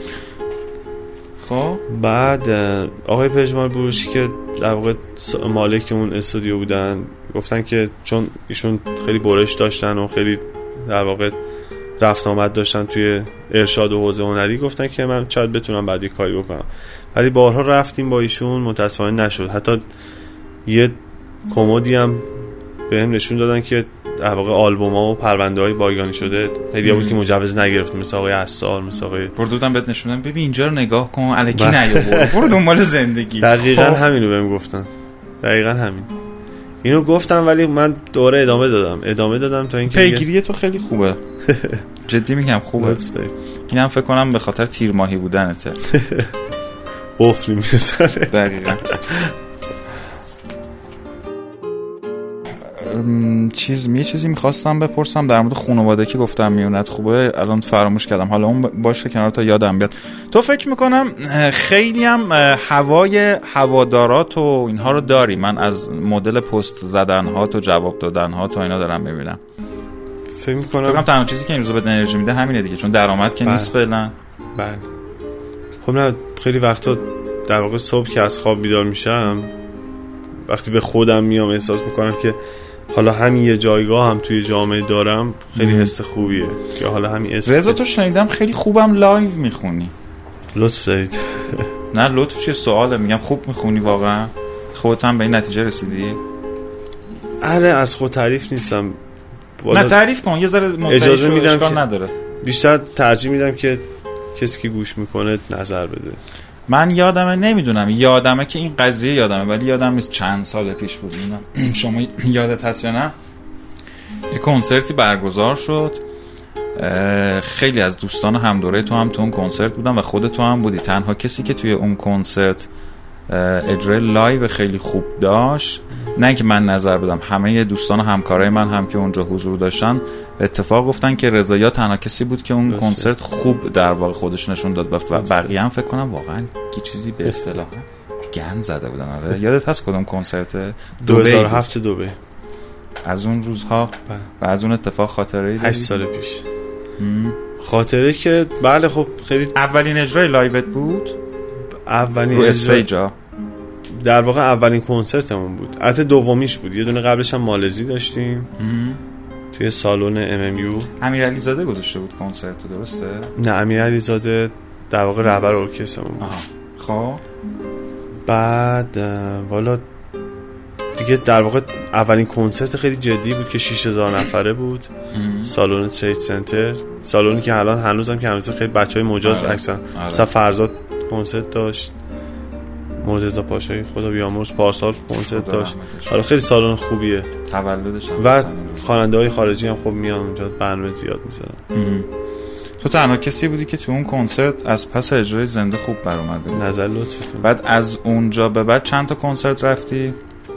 [SPEAKER 2] خب
[SPEAKER 4] بعد آقای پژمان بلورچی که در واقع مالک اون استودیو بودن گفتن که چون ایشون خیلی برش داشتن و خیلی در واقع رفت آمد داشتن توی ارشاد و حوزه هنری، گفتن که من شاید بتونم بعد یه کاری بکنم. ولی بارها رفتیم با ایشون، متاسفانه نشد. حتی یه کمدی هم بهم نشون دادن که در واقع آلبوم‌ها و پرونده‌های بایگانی شده خیلی بود که مجوز نگرفتیم، مثل آقای حسار، مثل آقای
[SPEAKER 2] بردودم بهت نشوندم ببین اینجا رو نگاه کن الکی نیا برو دنبال زندگی.
[SPEAKER 4] دقیقاً همینو بهم گفتن، دقیقاً همین اینو گفتم. ولی من دوره ادامه دادم ادامه دادم تا اینکه
[SPEAKER 2] پیگیری تو خیلی خوبه. جدی میگم خوبه. اینم فکر کنم به خاطر تیر ماهی بودنته.
[SPEAKER 4] قفلی می‌زنه.
[SPEAKER 2] دقیقاً. چیز یه چیزی میخواستم بپرسم در مورد خانواده که گفتم میونت خوبه، الان فراموش کردم، حالا اون باشه کنار تا یادم بیاد. تو فکر میکنم خیلی هم هوای هوادارات و اینها رو داری؟ من از مدل پست زدن ها تو جواب دادن ها تو اینا دارم میبینم.
[SPEAKER 4] فکر میکنم
[SPEAKER 2] فکر کنم تنها چیزی که این روزا بهت انرژی میده همینه دیگه، چون درآمد که نیست فعلا.
[SPEAKER 4] بله. خب نه خیلی وقتا در واقع صبح که از خواب بیدار میشم، وقتی به خودم میام احساس میکنم که حالا همین یه جایگاه هم توی جامعه دارم، خیلی حس خوبیه که حالا همین اسم.
[SPEAKER 2] رضا تو شنیدم خیلی خوبم لایو میخونی.
[SPEAKER 4] لطف دارید.
[SPEAKER 2] نه لطف چیه، سواله، میگم خوب میخونی واقعا؟ خودت هم به این نتیجه رسیدی؟
[SPEAKER 4] آره از خود تعریف نیستم.
[SPEAKER 2] نه تعریف کن یه ذره
[SPEAKER 4] اجازه میدم
[SPEAKER 2] که نداره.
[SPEAKER 4] بیشتر ترجیح میدم که کسی که گوش میکنه نظر بده.
[SPEAKER 2] من یادمه، نمیدونم یادمه که این قضیه یادمه ولی یادم نیست چند سال پیش بود. شما یادت هست یا نه؟ یه کنسرتی برگزار شد، خیلی از دوستان هم دوره تو هم تو اون کنسرت بودن و خود تو هم بودی. تنها کسی که توی اون کنسرت اجرای لایو خیلی خوب داشت، نه که من نظر بدم، همه دوستان و همکارای من هم که اونجا حضور داشتن به اتفاق گفتن که رضا تنها کسی بود که اون کنسرت خوب در واقع خودش نشون داد و بقیه هم فکر کنم واقعا یه چیزی به اصطلاح گند زده بودن. آره یادت هست کدوم کنسرت؟
[SPEAKER 4] دو هزار و هفت دبی.
[SPEAKER 2] از اون روزها و از اون اتفاق خاطره‌ای داری؟
[SPEAKER 4] هشت سال پیش. خاطره که بله خب خیلی
[SPEAKER 2] اولین اجرای لایوت بود؟
[SPEAKER 4] اولین
[SPEAKER 2] رو استیجا
[SPEAKER 4] در واقع اولین کنسرتمون بود. البته دومیش بود، یه دونه قبلش هم مالزی داشتیم ام. توی سالن ام ام یو.
[SPEAKER 2] امیرعلی زاده گذاشته بود کنسرت، درسته؟
[SPEAKER 4] نه امیرعلی زاده در واقع رهبر ارکسترمون بود.
[SPEAKER 2] خب
[SPEAKER 4] بعد والا دیگه در واقع اولین کنسرت خیلی جدی بود که شش هزار نفره بود ام. سالن ترید سنتر، سالونی که الان هنوزم که هنوز خیلی بچهای مجاز اکثر مثلا فرزاد کنسرت داشت، مرتضی پاشایی خدا بیامرز پارسال کنسرت داشت. حالا خیلی سالن خوبیه،
[SPEAKER 2] تولدش هم
[SPEAKER 4] و خواننده‌های خارجی هم خب میان اونجا، برنامه زیاد میذارن.
[SPEAKER 2] تو تنها کسی بودی که تو اون کنسرت از پس اجرای زنده خوب بر اومده.
[SPEAKER 4] نظر لطفتون.
[SPEAKER 2] بعد از اونجا به بعد چند تا کنسرت رفتی؟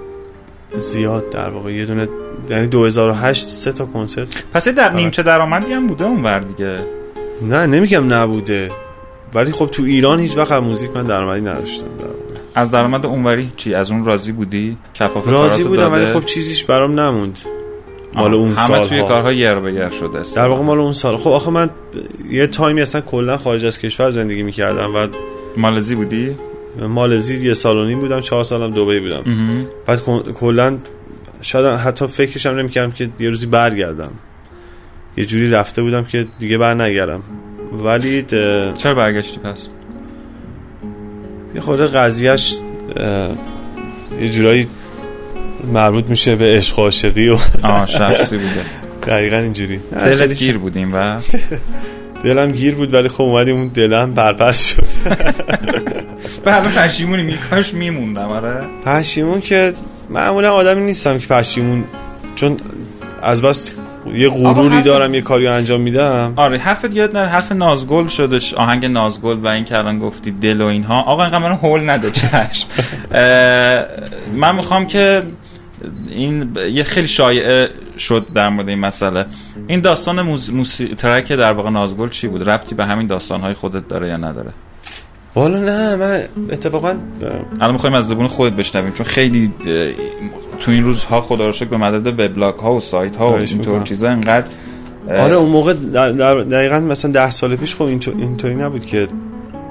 [SPEAKER 4] زیاد در واقع یه دونه، یعنی دو هزار و هشت سه تا کنسرت.
[SPEAKER 2] پس در نیمچه درآمدی هم بوده اونور دیگه؟
[SPEAKER 4] نه نمیگم نبوده، ولی خب تو ایران هیچ وقت موزیک من درآمدی نداشتم.
[SPEAKER 2] از درآمد اونوری چی؟ از اون راضی بودی؟ کفاف
[SPEAKER 4] راضی بودم ولی خب چیزیش برام نموند. مال اون سال
[SPEAKER 2] همه توی کارها یر به یر شده است.
[SPEAKER 4] در واقع مال اون سال. خب آخه من یه تایمی اصلا کلا خارج از کشور زندگی می‌کردم و
[SPEAKER 2] مالزی بودی؟
[SPEAKER 4] مالزی یه سال و نیم بودم، چهار سالم دبی بودم. بعد کلا شاید حتی فکرش هم نمی‌کردم که یه روزی برگردم. یه جوری رفته بودم که دیگه بر نگردم. ولی ده...
[SPEAKER 2] چرا برگشتی پس؟
[SPEAKER 4] یه خورده قضیهش یه جورایی مربوط میشه به عشق و عاشقی و
[SPEAKER 2] آه شخصی بوده.
[SPEAKER 4] دقیقاً اینجوری.
[SPEAKER 2] دلت گیر بودیم و
[SPEAKER 4] دلم گیر بود ولی خب اومدیم اون دلم برپس شد.
[SPEAKER 2] به همه پشیمونی میکاش میموندم. آره
[SPEAKER 4] پشیمون که معمولا آدمی نیستم که پشیمون، چون از بس یه غروری حرف... دارم یه کاریو انجام میدم.
[SPEAKER 2] آره حرفت یاد نره، حرف نازگل شدش، آهنگ نازگل و این که الان گفتی دل و اینها. آقا اینقدر منو هول نده چشم. من میخوام که این یه خیلی شایعه شد در مورد این مسئله، این داستان موز... موسیقی ترک در واقع نازگل چی بود؟ ربطی به همین داستانهای خودت داره یا نداره؟
[SPEAKER 4] والا نه، من اتفاقا
[SPEAKER 2] الان میخوایم از زبون خودت بشنویم، چون خیلی تو این روزها خدا رو شکر به مدد وبلاگ ها و سایت ها و اینطور چیزا اینقدر.
[SPEAKER 4] آره اون موقع دقیقاً مثلا ده سال پیش خب اینطوری نبود که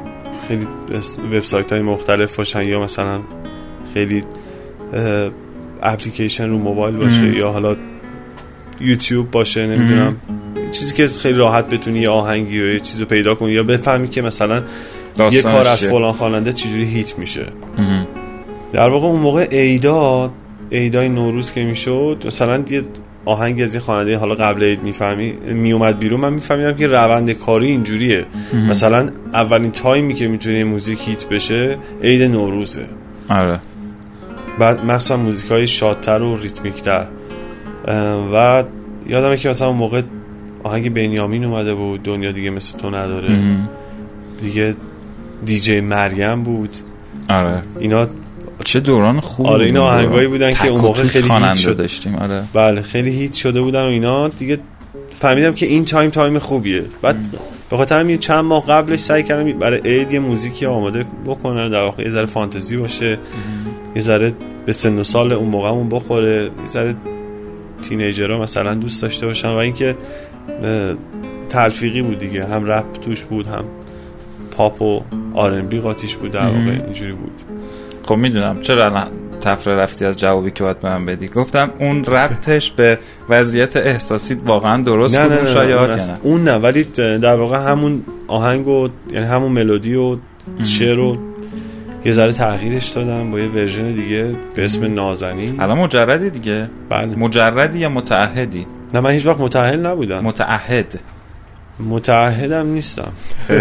[SPEAKER 4] خیلی وبسایت های مختلف باشن یا مثلا خیلی اپلیکیشن رو موبایل باشه ام. یا حالا یوتیوب باشه، نمیدونم چیزی که خیلی راحت بتونی یه آهنگی و یه چیزو پیدا کنی یا بفهمی که مثلا یه کار از فلان خواننده چجوری هیت میشه. ام. در واقع اون موقع عیدا عیدای نوروز که میشد مثلا یه آهنگ از یه خواننده حالا قبل عید میفهمی میومد بیرون، من میفهمیدم که روند کاری اینجوریه. مثلا اولین تایمی که میتونه موزیک هیت بشه عید نوروزه.
[SPEAKER 2] آره.
[SPEAKER 4] بعد مثلا موزیکای شادتر و ریتمیکتر. و یادمه که مثلا اون موقع آهنگ بنیامین اومده بود، دنیا دیگه مثل تو نداره. ام. دیگه دیجی مریم بود.
[SPEAKER 2] آره.
[SPEAKER 4] اینا
[SPEAKER 2] چه دوران خوب.
[SPEAKER 4] آره اینا آهنگایی بودن که اون موقع خیلی هیت شد
[SPEAKER 2] داشتیم. آره.
[SPEAKER 4] بله خیلی هیت شده بودن و اینا. دیگه فهمیدم که این تایم تایم خوبیه. بعد به خاطر همین چند ماه قبلش سعی کردم برای عید یه موزیکی آماده بکنم، در واقع یه ذره فانتزی باشه، ام. یه ذره به سن و سال اون موقعمون بخوره، یه ذره تینیجرها مثلا دوست داشته باشن و اینکه تلفیقی بود دیگه، هم رپ توش بود هم پاپ و آر ان بی قاطیش بود، در واقع اینجوری بود.
[SPEAKER 2] خب میدونم چرا تفره رفتی از جوابی که باید به من بدی. گفتم اون ربطش به وضعیت احساسی واقعا درست بود شاید نه
[SPEAKER 4] اون نه، ولی در واقع همون آهنگ و یعنی همون ملودی و شعر رو یه ذره تغییرش دادم با یه ورژن دیگه به اسم نازنین.
[SPEAKER 2] الان مجردی دیگه؟
[SPEAKER 4] بله.
[SPEAKER 2] مجردی یا متعهدی؟
[SPEAKER 4] نه من هیچ وقت متأهل نبودم.
[SPEAKER 2] متعهد.
[SPEAKER 4] متعهدم نیستم.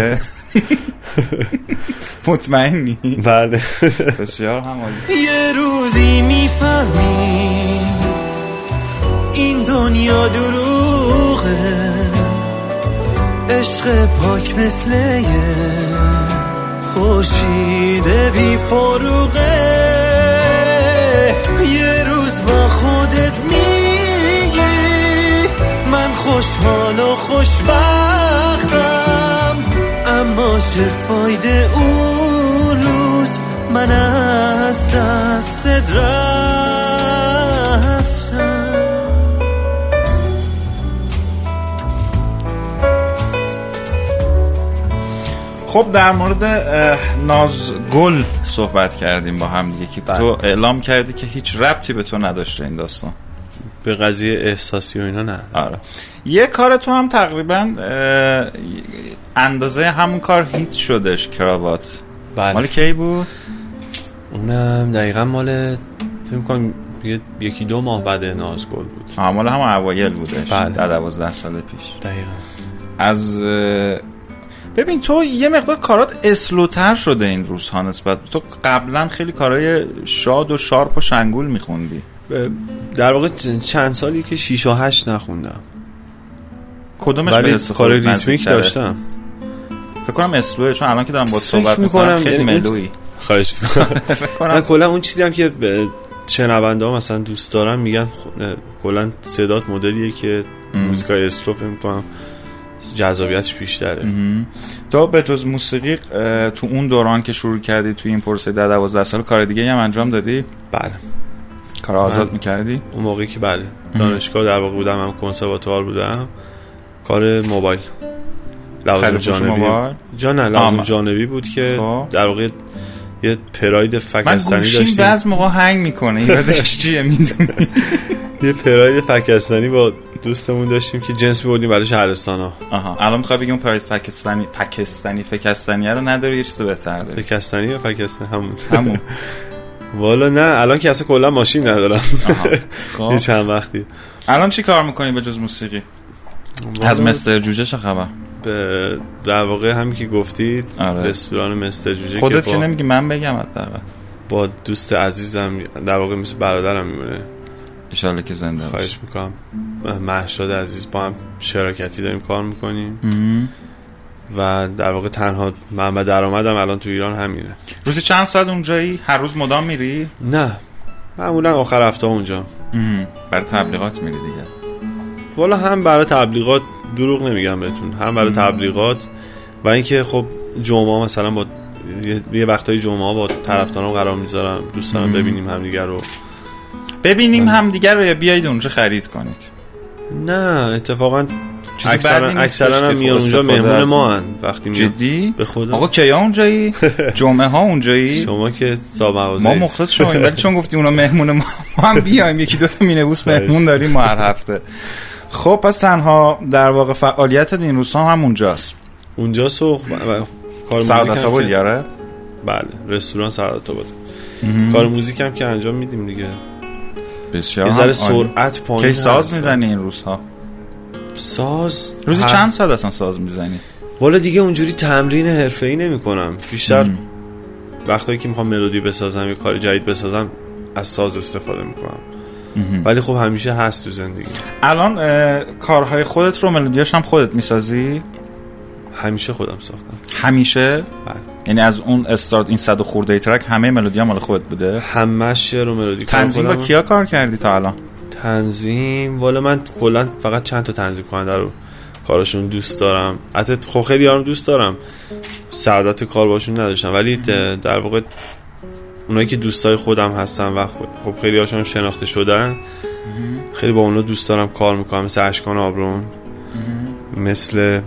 [SPEAKER 2] مطمئنی؟
[SPEAKER 4] بله.
[SPEAKER 2] بسیار همالی.
[SPEAKER 3] یه روزی میفهمی این دنیا دروغه، عشق پاک مثل یه خورشید بی فروغه. یه روز با خودت میگی من خوشحال و خوشبختم، اما چه فایده اون روز من از دستت رفتم.
[SPEAKER 2] خب در مورد نازگل صحبت کردیم با هم دیگه که تو اعلام کردی که هیچ ربطی به تو نداشته این داستان،
[SPEAKER 4] به قضیه احساسی و اینا نه.
[SPEAKER 2] آره. یه کار تو هم تقریبا اندازه همون کار هیت شدش، کراوات.
[SPEAKER 4] بله.
[SPEAKER 2] مال کی بود؟
[SPEAKER 4] اونم دقیقا مال فکر کنم یکی دو ماه بعد نازگل بود.
[SPEAKER 2] آها مال هم اوایل بودش.
[SPEAKER 4] بله.
[SPEAKER 2] در دوازده سال پیش.
[SPEAKER 4] دقیقا.
[SPEAKER 2] از ببین تو یه مقدار کارات اسلوتر شده این روزها نسبت تو قبلا خیلی کارهای شاد و شارپ و شنگول میخوندی.
[SPEAKER 4] در واقع چند سالی که شیش و هشت نخوندم.
[SPEAKER 2] کدومش به
[SPEAKER 4] کار ریتمیک داشتم؟
[SPEAKER 2] فکر کنم اسلوه، چون الان که دارم باهات صحبت میکنم خیلی ملویی.
[SPEAKER 4] خواهش میکنم. من کلا اون چیزی هم که شنونده ها مثلا دوست دارم میگن کلا صدات مدلیه که موزیکای اسلو فکر میکنم جذابیتش بیشتره.
[SPEAKER 2] تو به جز موسیقی تو اون دوران که شروع کردی تو این پروسه در دوازده سال کار دیگه هم انجام دادی؟
[SPEAKER 4] بله.
[SPEAKER 2] کار آزاد میکردی؟
[SPEAKER 4] اون موقعی که بله دانشگاه در واقع بودم، هم کنسرواتوار بودم، کار موبایل لازم جانبی جا نه لازم جانبی بود که خب. در واقع یه پراید فکستانی داشتیم. من
[SPEAKER 2] گوشیم بعض موقع هنگ میکنه یادش چیه میدونی.
[SPEAKER 4] یه پراید فکستانی با دوستمون داشتیم که جنس می‌بردیم برای شهرستان ها.
[SPEAKER 2] آها الان می‌خوام بگم پراید فکستانی پاکستانی فکستانی رو نداره، یه چیز بهتر داره.
[SPEAKER 4] فکستانی یا فکستانی همون
[SPEAKER 2] همون
[SPEAKER 4] والا نه الان که اصلا کلا ماشین ندارم. خب یه چند وقتی.
[SPEAKER 2] الان چی کار می‌کنی به جز موسیقی؟ از مستر جوجه چه خبر؟
[SPEAKER 4] به در واقع همین که گفتید
[SPEAKER 2] آره.
[SPEAKER 4] رستوران مستر جوجه
[SPEAKER 2] خودت که نمیگی من بگم حداقل
[SPEAKER 4] با دوست عزیزم در واقع مثل برادرم میمونه ان
[SPEAKER 2] شاء الله که زنده باشه.
[SPEAKER 4] خواهش میکنم. مهشاد عزیز با هم شراکتی داریم کار میکنیم و در واقع تنها منبع درآمدم الان تو ایران همینه.
[SPEAKER 2] روزی چند ساعت اونجایی؟ هر روز مدام میری؟
[SPEAKER 4] نه معمولا آخر هفته اونجا.
[SPEAKER 2] برای تبلیغات میری دیگه؟
[SPEAKER 4] والا هم برای تبلیغات، دروغ نمیگم بهتون، هم برای تبلیغات و اینکه خب جمعه مثلا با یه وقتای جمعه با طرفدارام قرار میذارم، دوست دارم ببینیم همدیگه رو.
[SPEAKER 2] ببینیم همدیگه رو یا بیایید اونجا خرید کنید؟
[SPEAKER 4] نه اتفاقا اکثرا اکثرا هم میان اونجا مهمون ما هن وقتی میان.
[SPEAKER 2] جدی؟
[SPEAKER 4] به خدا.
[SPEAKER 2] آقا کیا اونجایی؟ جمعه ها اونجایی؟
[SPEAKER 4] شما که صاحب مغازه
[SPEAKER 2] ما مختص شویم، ولی چون گفتی اونا مهمون ما، ما هم بیایم یکی دو تا مینبوس مهمون داریم ما هر هفته. خب پس تنها در واقع فعالیت این روزها هم اونجاست.
[SPEAKER 4] اونجا سوق کار
[SPEAKER 2] سعادت آباد یاره؟
[SPEAKER 4] بله رستوران سعادت آباد. کار موزیک هم که انجام میدیم دیگه.
[SPEAKER 2] بسیار
[SPEAKER 4] یه ذره سرعت پایین.
[SPEAKER 2] کی ساز میزنی این روزها؟
[SPEAKER 4] ساز
[SPEAKER 2] روزی
[SPEAKER 4] هر...
[SPEAKER 2] چند ساعت اصلا ساز میزنی؟
[SPEAKER 4] والا دیگه اونجوری تمرین حرفه‌ای نمی‌کنم. بیشتر ام. وقتایی که میخوام ملودی بسازم یا کار جدید بسازم از ساز استفاده میکنم. ولی خب همیشه هست تو زندگی.
[SPEAKER 2] الان کارهای خودت رو ملودیاش هم خودت میسازی؟
[SPEAKER 4] همیشه خودم ساختم.
[SPEAKER 2] همیشه؟
[SPEAKER 4] بله.
[SPEAKER 2] یعنی از اون استارت این صد خورده ترک همه ملودی ها مال خودت بوده؟
[SPEAKER 4] همش رو ملودی کار
[SPEAKER 2] تنظیم با کیا کار کردی تا الان؟
[SPEAKER 4] تنظیم والا من کلا فقط چند تا تنظیم کننده رو کاراشون دوست دارم. البته خب خیلی یارم دوست دارم، سعادت کار باشون نداشتم، ولی در واقع اونایی که دوستای خودم هستن و خب خیلی هاشون شناخته شدن، خیلی با اونا دوست دارم کار میکنم. مثل اشکان آبرون، مثل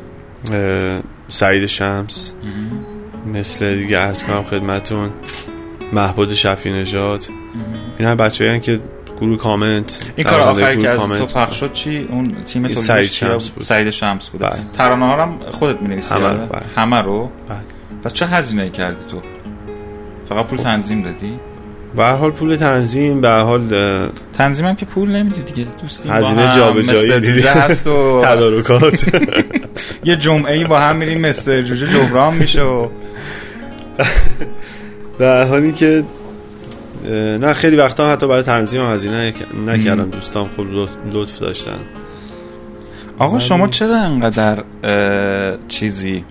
[SPEAKER 4] سعید شمس، مثل دیگه عرض کنم خدمتون محبود شفیع نژاد. این هم بچه‌ای که گروه کامنت.
[SPEAKER 2] این کار آخری که از تو پخش شد چی؟ اون تیم تو
[SPEAKER 4] سعید شمس بود.
[SPEAKER 2] سعید شمس بود. ترانه ها هم خودت می‌نویسی؟
[SPEAKER 4] همه,
[SPEAKER 2] همه رو؟
[SPEAKER 4] بله.
[SPEAKER 2] پس چه هزینه‌ای کردی تو؟ فقط پول تنظیم دادی؟
[SPEAKER 4] به هر حال پول تنظیم، به هر حال
[SPEAKER 2] تنظیم هم که پول نمیدی دیگه، دوستی
[SPEAKER 4] هزینه جابجایی دیگه
[SPEAKER 2] هست و
[SPEAKER 4] تدارکات.
[SPEAKER 2] یه جمعه‌ای با هم میریم مستر جوجه جبران میشه و
[SPEAKER 4] در حالی که نه خیلی وقتا حتی برای تنظیم هزینه نکردم. دوستان خب لطف داشتن.
[SPEAKER 2] آقا شما چرا انقدر چیزی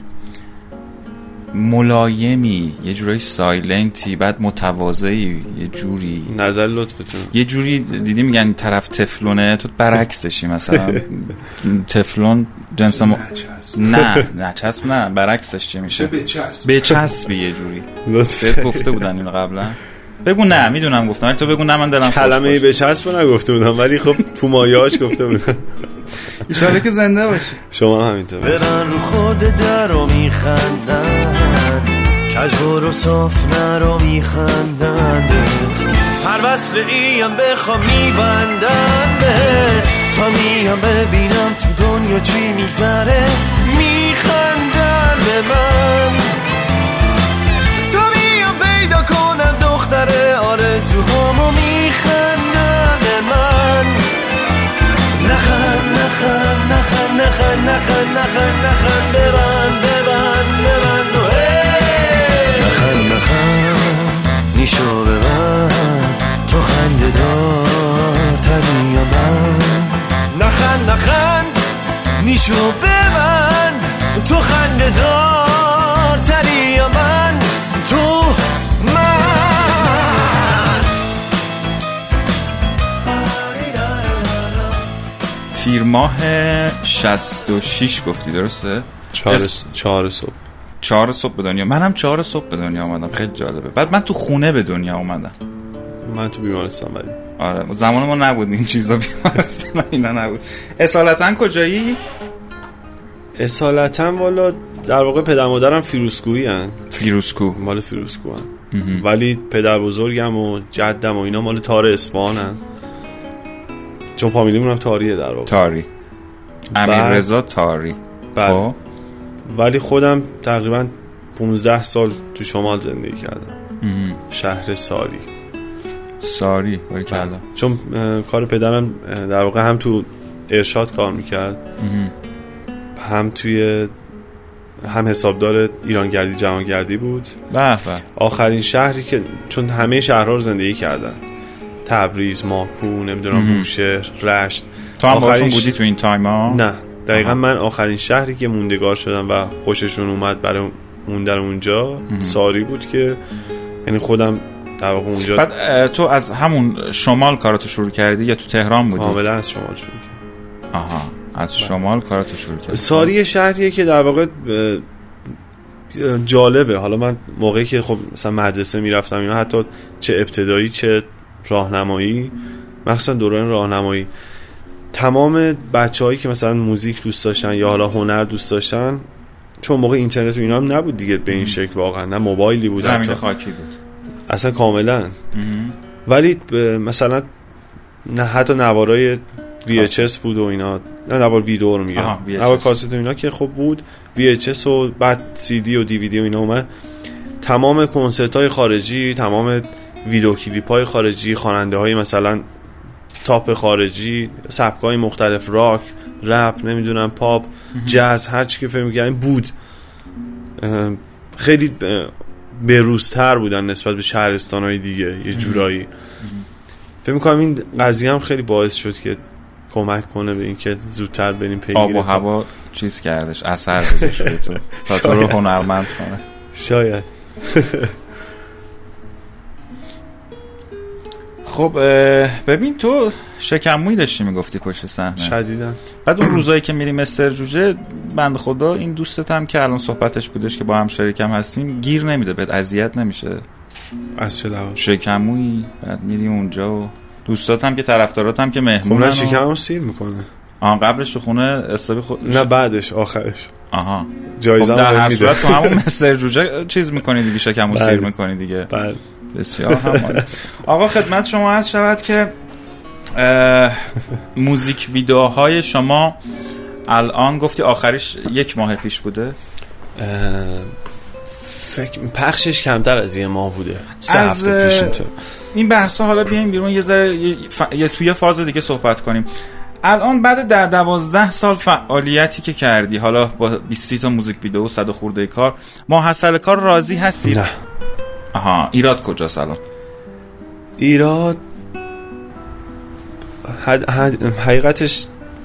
[SPEAKER 2] ملایمی، یه جوری سایلنتی، بعد متواضعی، یه جوری
[SPEAKER 4] نظر لطفتون،
[SPEAKER 2] یه جوری دیدی میگن طرف تفلونه، تو برعکسشی. مثلا تفلون جنس م... نه نه چسب نه، برعکسش چی میشه؟ بچسبی یه جوری. بهت گفته بودن اینو قبلا؟ بگو نه، میدونم گفتم ولی تو بگو نه، من دلم
[SPEAKER 4] کلمه بچسب نگفته بودم ولی خب تو مایه‌اش گفته بودم.
[SPEAKER 2] ان شاءالله که زنده باشی.
[SPEAKER 4] شما همینطور.
[SPEAKER 3] برن رو خود در رو میخندن، کجبر و صاف نرو میخندن، هر وصل ایم بخوام میبندن بهت، تا میام ببینم تو دنیا چی میگذره، میخندن به من، تا میام پیدا کنم دختر آرزوهامو، میخندن به من. نخند نخند نخند نخند نخند نخند نخند ببند ببند ببند و نخند نخند نیشو ببند، تو خنده دار تری یا من. نخند نخند نیشو ببند، تو خنده دار تری یا من. تو من
[SPEAKER 2] تیر ماه شصت و شش گفتی درسته؟
[SPEAKER 4] چهار اس... چهار صبح
[SPEAKER 2] چهار صبح به دنیا. منم چهار صبح به دنیا اومدم. خیلی جالبه. بعد من تو خونه به دنیا اومدم.
[SPEAKER 4] من تو بیمارستان. ولی
[SPEAKER 2] آره زمان ما نبود این چیزا، بیمارستان اینا نبود. اصالتا کجایی؟
[SPEAKER 4] اصالتا والا در واقع پدر مادرم فیروزکویی ان.
[SPEAKER 2] فیروزکو
[SPEAKER 4] مال فیروزکو ان. ولی پدر بزرگم و جدم و اینا مال تار اصفهان ان. چون فامیلیمون هم تاریه در واقع.
[SPEAKER 2] تاری. امیر رضا تاری.
[SPEAKER 4] خب ولی خودم تقریبا پانزده سال تو شمال زندگی کردم. شهر ساری.
[SPEAKER 2] ساری باری کردم.
[SPEAKER 4] چون کار پدرم در واقع هم تو ارشاد کار میکرد، هم توی هم حسابدار ایرانگردی جهانگردی بود.
[SPEAKER 2] به به.
[SPEAKER 4] آخرین شهری که چون همه شهرها رو زندگی کردن، تبریز، ماکو، نمیدونم بوشهر، رشت.
[SPEAKER 2] تو هم باشون بودی تو این تایم ها؟
[SPEAKER 4] نه دقیقا. من آخرین شهری که موندگار شدم و خوششون اومد برای موندن اونجا مهم. ساری بود که یعنی خودم در واقع اونجا.
[SPEAKER 2] بعد تو از همون شمال کاراتو شروع کردی یا تو تهران بودی؟
[SPEAKER 4] کاملا از شمال شروع کردم.
[SPEAKER 2] آها از شمال کاراتو شروع کردی.
[SPEAKER 4] ساری شهریه که در واقع جالبه. حالا من موقعی که خب مثلا مدرسه میرفتم اینا، حتی چه ابتدایی چه راهنمایی، مثلا دوران راهنمایی، تمام بچه‌هایی که مثلا موزیک دوست داشتن یا حالا هنر دوست داشتن، چون موقع اینترنت و اینا هم نبود دیگه به این شکل، واقعا نه موبایلی بود،
[SPEAKER 2] زمین خاکی بود
[SPEAKER 4] اصلا کاملا. ولی مثلا نه حتی نوارای وی اچ اس بود و اینا، نه نوار ویدیو رو میگم، نوار کاست و اینا که خب بود، وی اچ اس و بعد سی دی و دی وی دی و اینا اومد. تمام کنسرت های خارجی، تمام ویدیو کلیپ های خارجی، خواننده های مثلا تاپ خارجی، سبک های مختلف، راک، رپ، نمیدونم پاپ، جاز، هر چی که فکر می‌کنین بود. خیلی بروزتر بودن نسبت به شهرستان های دیگه یه جورایی. فکر می‌کنم این قضیه هم خیلی باعث شد که کمک کنه به این که زودتر بریم پیگیری.
[SPEAKER 2] آب و هوا چیز کردش، اثر گذاشت به تو تا تو رو هنرمند کنه.
[SPEAKER 4] شاید.
[SPEAKER 2] خب ببین تو شکم‌مویی داشتی میگفتی پشت صحنه.
[SPEAKER 4] شدیداً. بعد
[SPEAKER 2] اون روزایی که میریم مستر جوجه، بند خدا این دوستت هم که الان صحبتش بودش که با هم شریکم هستیم گیر نمیده بهت، اذیت نمیشه؟
[SPEAKER 4] از چه لحاظ؟
[SPEAKER 2] شکم‌مویی بعد میری اونجا و دوستات هم که طرفدارات هم که مهمونن.
[SPEAKER 4] خب شکممو سیر میکنه.
[SPEAKER 2] آها قبلش تو خونه استابی خود
[SPEAKER 4] نه بعدش آخرش.
[SPEAKER 2] آها
[SPEAKER 4] جایزه
[SPEAKER 2] خب در هر صورت تو همون مستر جوجه چیز میکنی دیگه، شکمو سیر میکنی دیگه.
[SPEAKER 4] بله
[SPEAKER 2] بسیار همون. آقا خدمت شما عرض شود که موزیک ویدیوهای شما الان گفتی آخریش یک ماه پیش بوده؟
[SPEAKER 4] فکر پخشش کمتر از یه ماه بوده، سه هفته پیش. اینطور
[SPEAKER 2] این بحثا حالا بیایم بیرون یه ذره یه, ف... یه توی فاز دیگه صحبت کنیم. الان بعد در دوازده سال فعالیتی که کردی، حالا با بیست تا موزیک ویدیو و صد خورده کار، ماحصل کار راضی هستی؟
[SPEAKER 4] نه.
[SPEAKER 2] آها ایراد کجاست الان؟
[SPEAKER 4] ایراد حد... حد... حقیقتش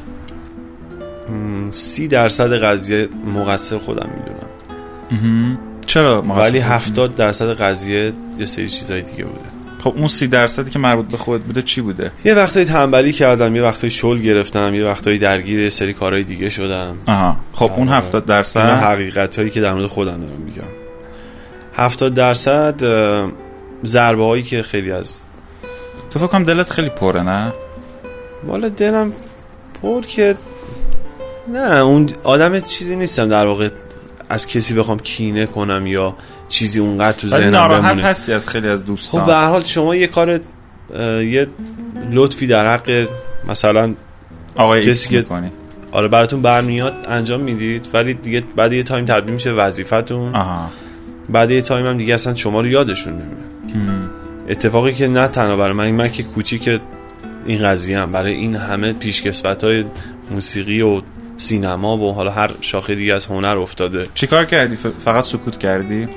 [SPEAKER 4] سی درصد قضیه مقصر خودم میدونم.
[SPEAKER 2] چرا مقصر؟
[SPEAKER 4] ولی هفتاد درصد قضیه یه سری چیزای دیگه بوده.
[SPEAKER 2] خب اون سی درصدی که مربوط به خودت بوده چی بوده؟
[SPEAKER 4] یه وقتایی تنبلی کردم، یه وقتایی شل گرفتم، یه وقتایی درگیر یه سری کارهای دیگه شدم.
[SPEAKER 2] آها خب اون هفتاد درصد
[SPEAKER 4] اون حقیقتایی که در مورد خودم دارم میگم. هفتاد درصد ضربه هایی که خیلی از
[SPEAKER 2] تو فکر کنم دلت خیلی پره، نه؟
[SPEAKER 4] والا دلم پر که نه، اون آدم چیزی نیستم در واقع از کسی بخوام کینه کنم یا چیزی اونقدر تو ذهنم بمونه.
[SPEAKER 2] ناراحت هستی از خیلی از دوستان.
[SPEAKER 4] خب به هر حال شما یه کار یه لطفی در حق مثلا
[SPEAKER 2] آقای
[SPEAKER 4] کسی که
[SPEAKER 2] میکنی.
[SPEAKER 4] آره براتون برمیاد انجام میدید، ولی دیگه بعد یه تایم تبدیل میشه وظیفتون.
[SPEAKER 2] آها.
[SPEAKER 4] بعد یه تایم هم دیگه اصلا شما رو یادشون نمیره. اتفاقی که نه تنها برای من، من که کوچیک این قضیه هم برای این همه پیشکسوت‌های موسیقی و سینما و حالا هر شاخه دیگه از هنر افتاده.
[SPEAKER 2] چیکار کردی؟ فقط سکوت کردی؟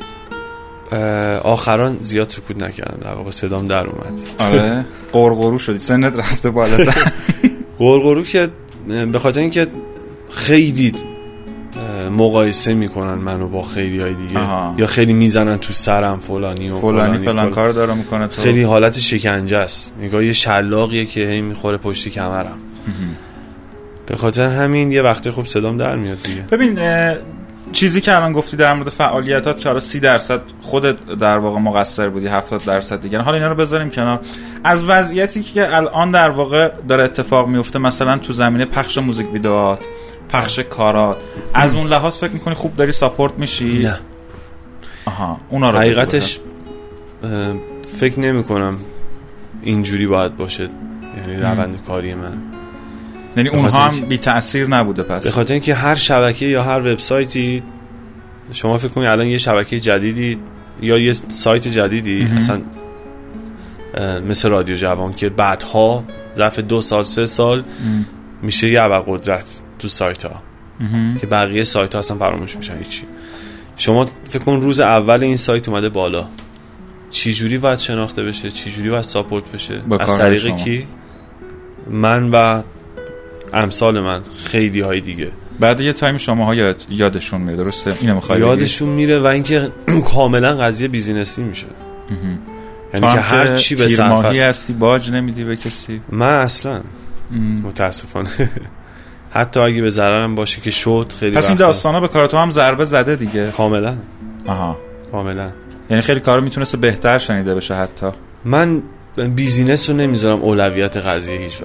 [SPEAKER 4] آخران زیاد سکوت نکردم، در واقع صدام در اومد.
[SPEAKER 2] آره قرقرو شدی، سنت رفته بالاتر.
[SPEAKER 4] قرقرو که به خاطر اینکه خیلی مقایسه میکنن منو با خیلی های دیگه. آها. یا خیلی میزنن تو سرم فلانی و
[SPEAKER 2] فلانی فلانی فلان کار داره میکنه تو.
[SPEAKER 4] خیلی حالت شکنجه است، نگاه یه شلاقیه که هی میخوره پشت کمرم. به خاطر همین یه وقتی خوب صدام در میاد دیگه.
[SPEAKER 2] ببین چیزی که الان گفتی در مورد فعالیتات که حالا سی درصد خودت در واقع مقصر بودی، هفتاد درصد دیگه، حالا اینا رو بذاریم کنار. از وضعیتی که الان در واقع داره اتفاق میفته مثلا تو زمینه پخش موزیک ویدیوهات، پخش کارات، از اون لحاظ فکر میکنی خوب داری ساپورت میشی؟
[SPEAKER 4] نه.
[SPEAKER 2] آها اونا رو
[SPEAKER 4] حقیقتش فکر نمیکنم اینجوری باید باشه، یعنی روند کاری من.
[SPEAKER 2] یعنی اونها هم بی تأثیر نبوده پس؟ به
[SPEAKER 4] خاطر اینکه هر شبکه یا هر وبسایتی، شما فکر کنید الان یه شبکه جدیدی یا یه سایت جدیدی مثلا مثل رادیو جوان که بعدها ظرف دو سال سه سال ام. میشه یه ابرقدرت تو سایت ها که بقیه سایت ها اصلا فراموش میشن هیچی. شما فکر کن روز اول این سایت اومده بالا، چی جوری باید شناخته بشه، چی جوری باید ساپورت بشه؟ از طریق کی؟ من و امثال من، خیلی های دیگه.
[SPEAKER 2] بعد یه تایم شماها یاد یادشون میره، درسته؟ اینو میخوای
[SPEAKER 4] یادشون میره و اینکه کاملا قضیه بیزینسی میشه. یعنی که هر چی به صرف
[SPEAKER 2] ماهی هستی باج نمیدی به کسی؟
[SPEAKER 4] من اصلا متاسفانه حتی اگه به ضررم باشه که شد خیلی.
[SPEAKER 2] پس این داستانا به کار تو هم ضربه زده دیگه.
[SPEAKER 4] کاملا.
[SPEAKER 2] آها
[SPEAKER 4] کاملا.
[SPEAKER 2] یعنی خیلی کارو میتونسته بهتر شنیده بشه. حتی
[SPEAKER 4] من بیزینس رو نمیذارم اولویت قضیه هیچ وقت.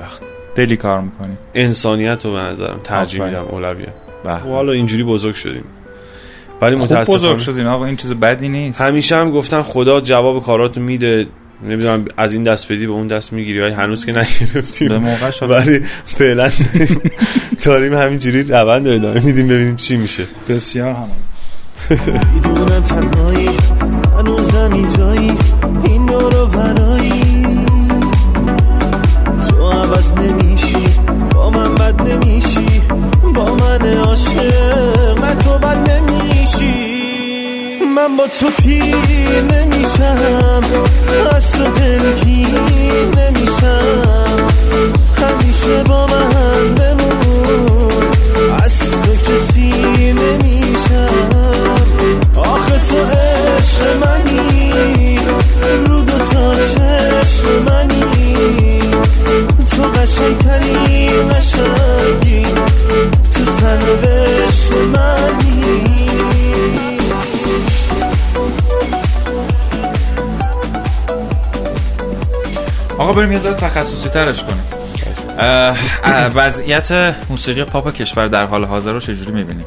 [SPEAKER 2] دلی کار میکنی.
[SPEAKER 4] انسانیت رو به نظرم ترجیح میدم اولویت.
[SPEAKER 2] و
[SPEAKER 4] حالا اینجوری بزرگ شدیم ولی
[SPEAKER 2] خوب
[SPEAKER 4] متاسفانه
[SPEAKER 2] بزرگ شدین آقا، این چیز بدی نیست.
[SPEAKER 4] همیشه هم گفتن خدا جواب کاراتو میده، نمیدونم از این دست بدی به اون دست میگیری، ولی هنوز که نگرفتیم
[SPEAKER 2] به موقع شد.
[SPEAKER 4] ولی فعلا داریم همینجوری روند رو ادامه میدیم ببینیم چی میشه.
[SPEAKER 2] بسیار هم
[SPEAKER 3] میدونم تنهایی هنوزم اینجایی، این دور و برایی تو عوض نمیشی، با من بد نمیشی، با من عاشق نه تو بد نمیشی. من با تو پیر نمیشم، از تو دلگیر نمیشم، همیشه با من بمون، از تو کسی نمیشم. آخه تو عشق منی، رو دو تا چشم منی، تو قشنگترین قشنگی، تو سرنوشت منی.
[SPEAKER 2] آقا بریم یه ذره تخصصی ترش کنیم. وضعیت موسیقی پاپ کشور در حال حاضر رو چجوری میبینی؟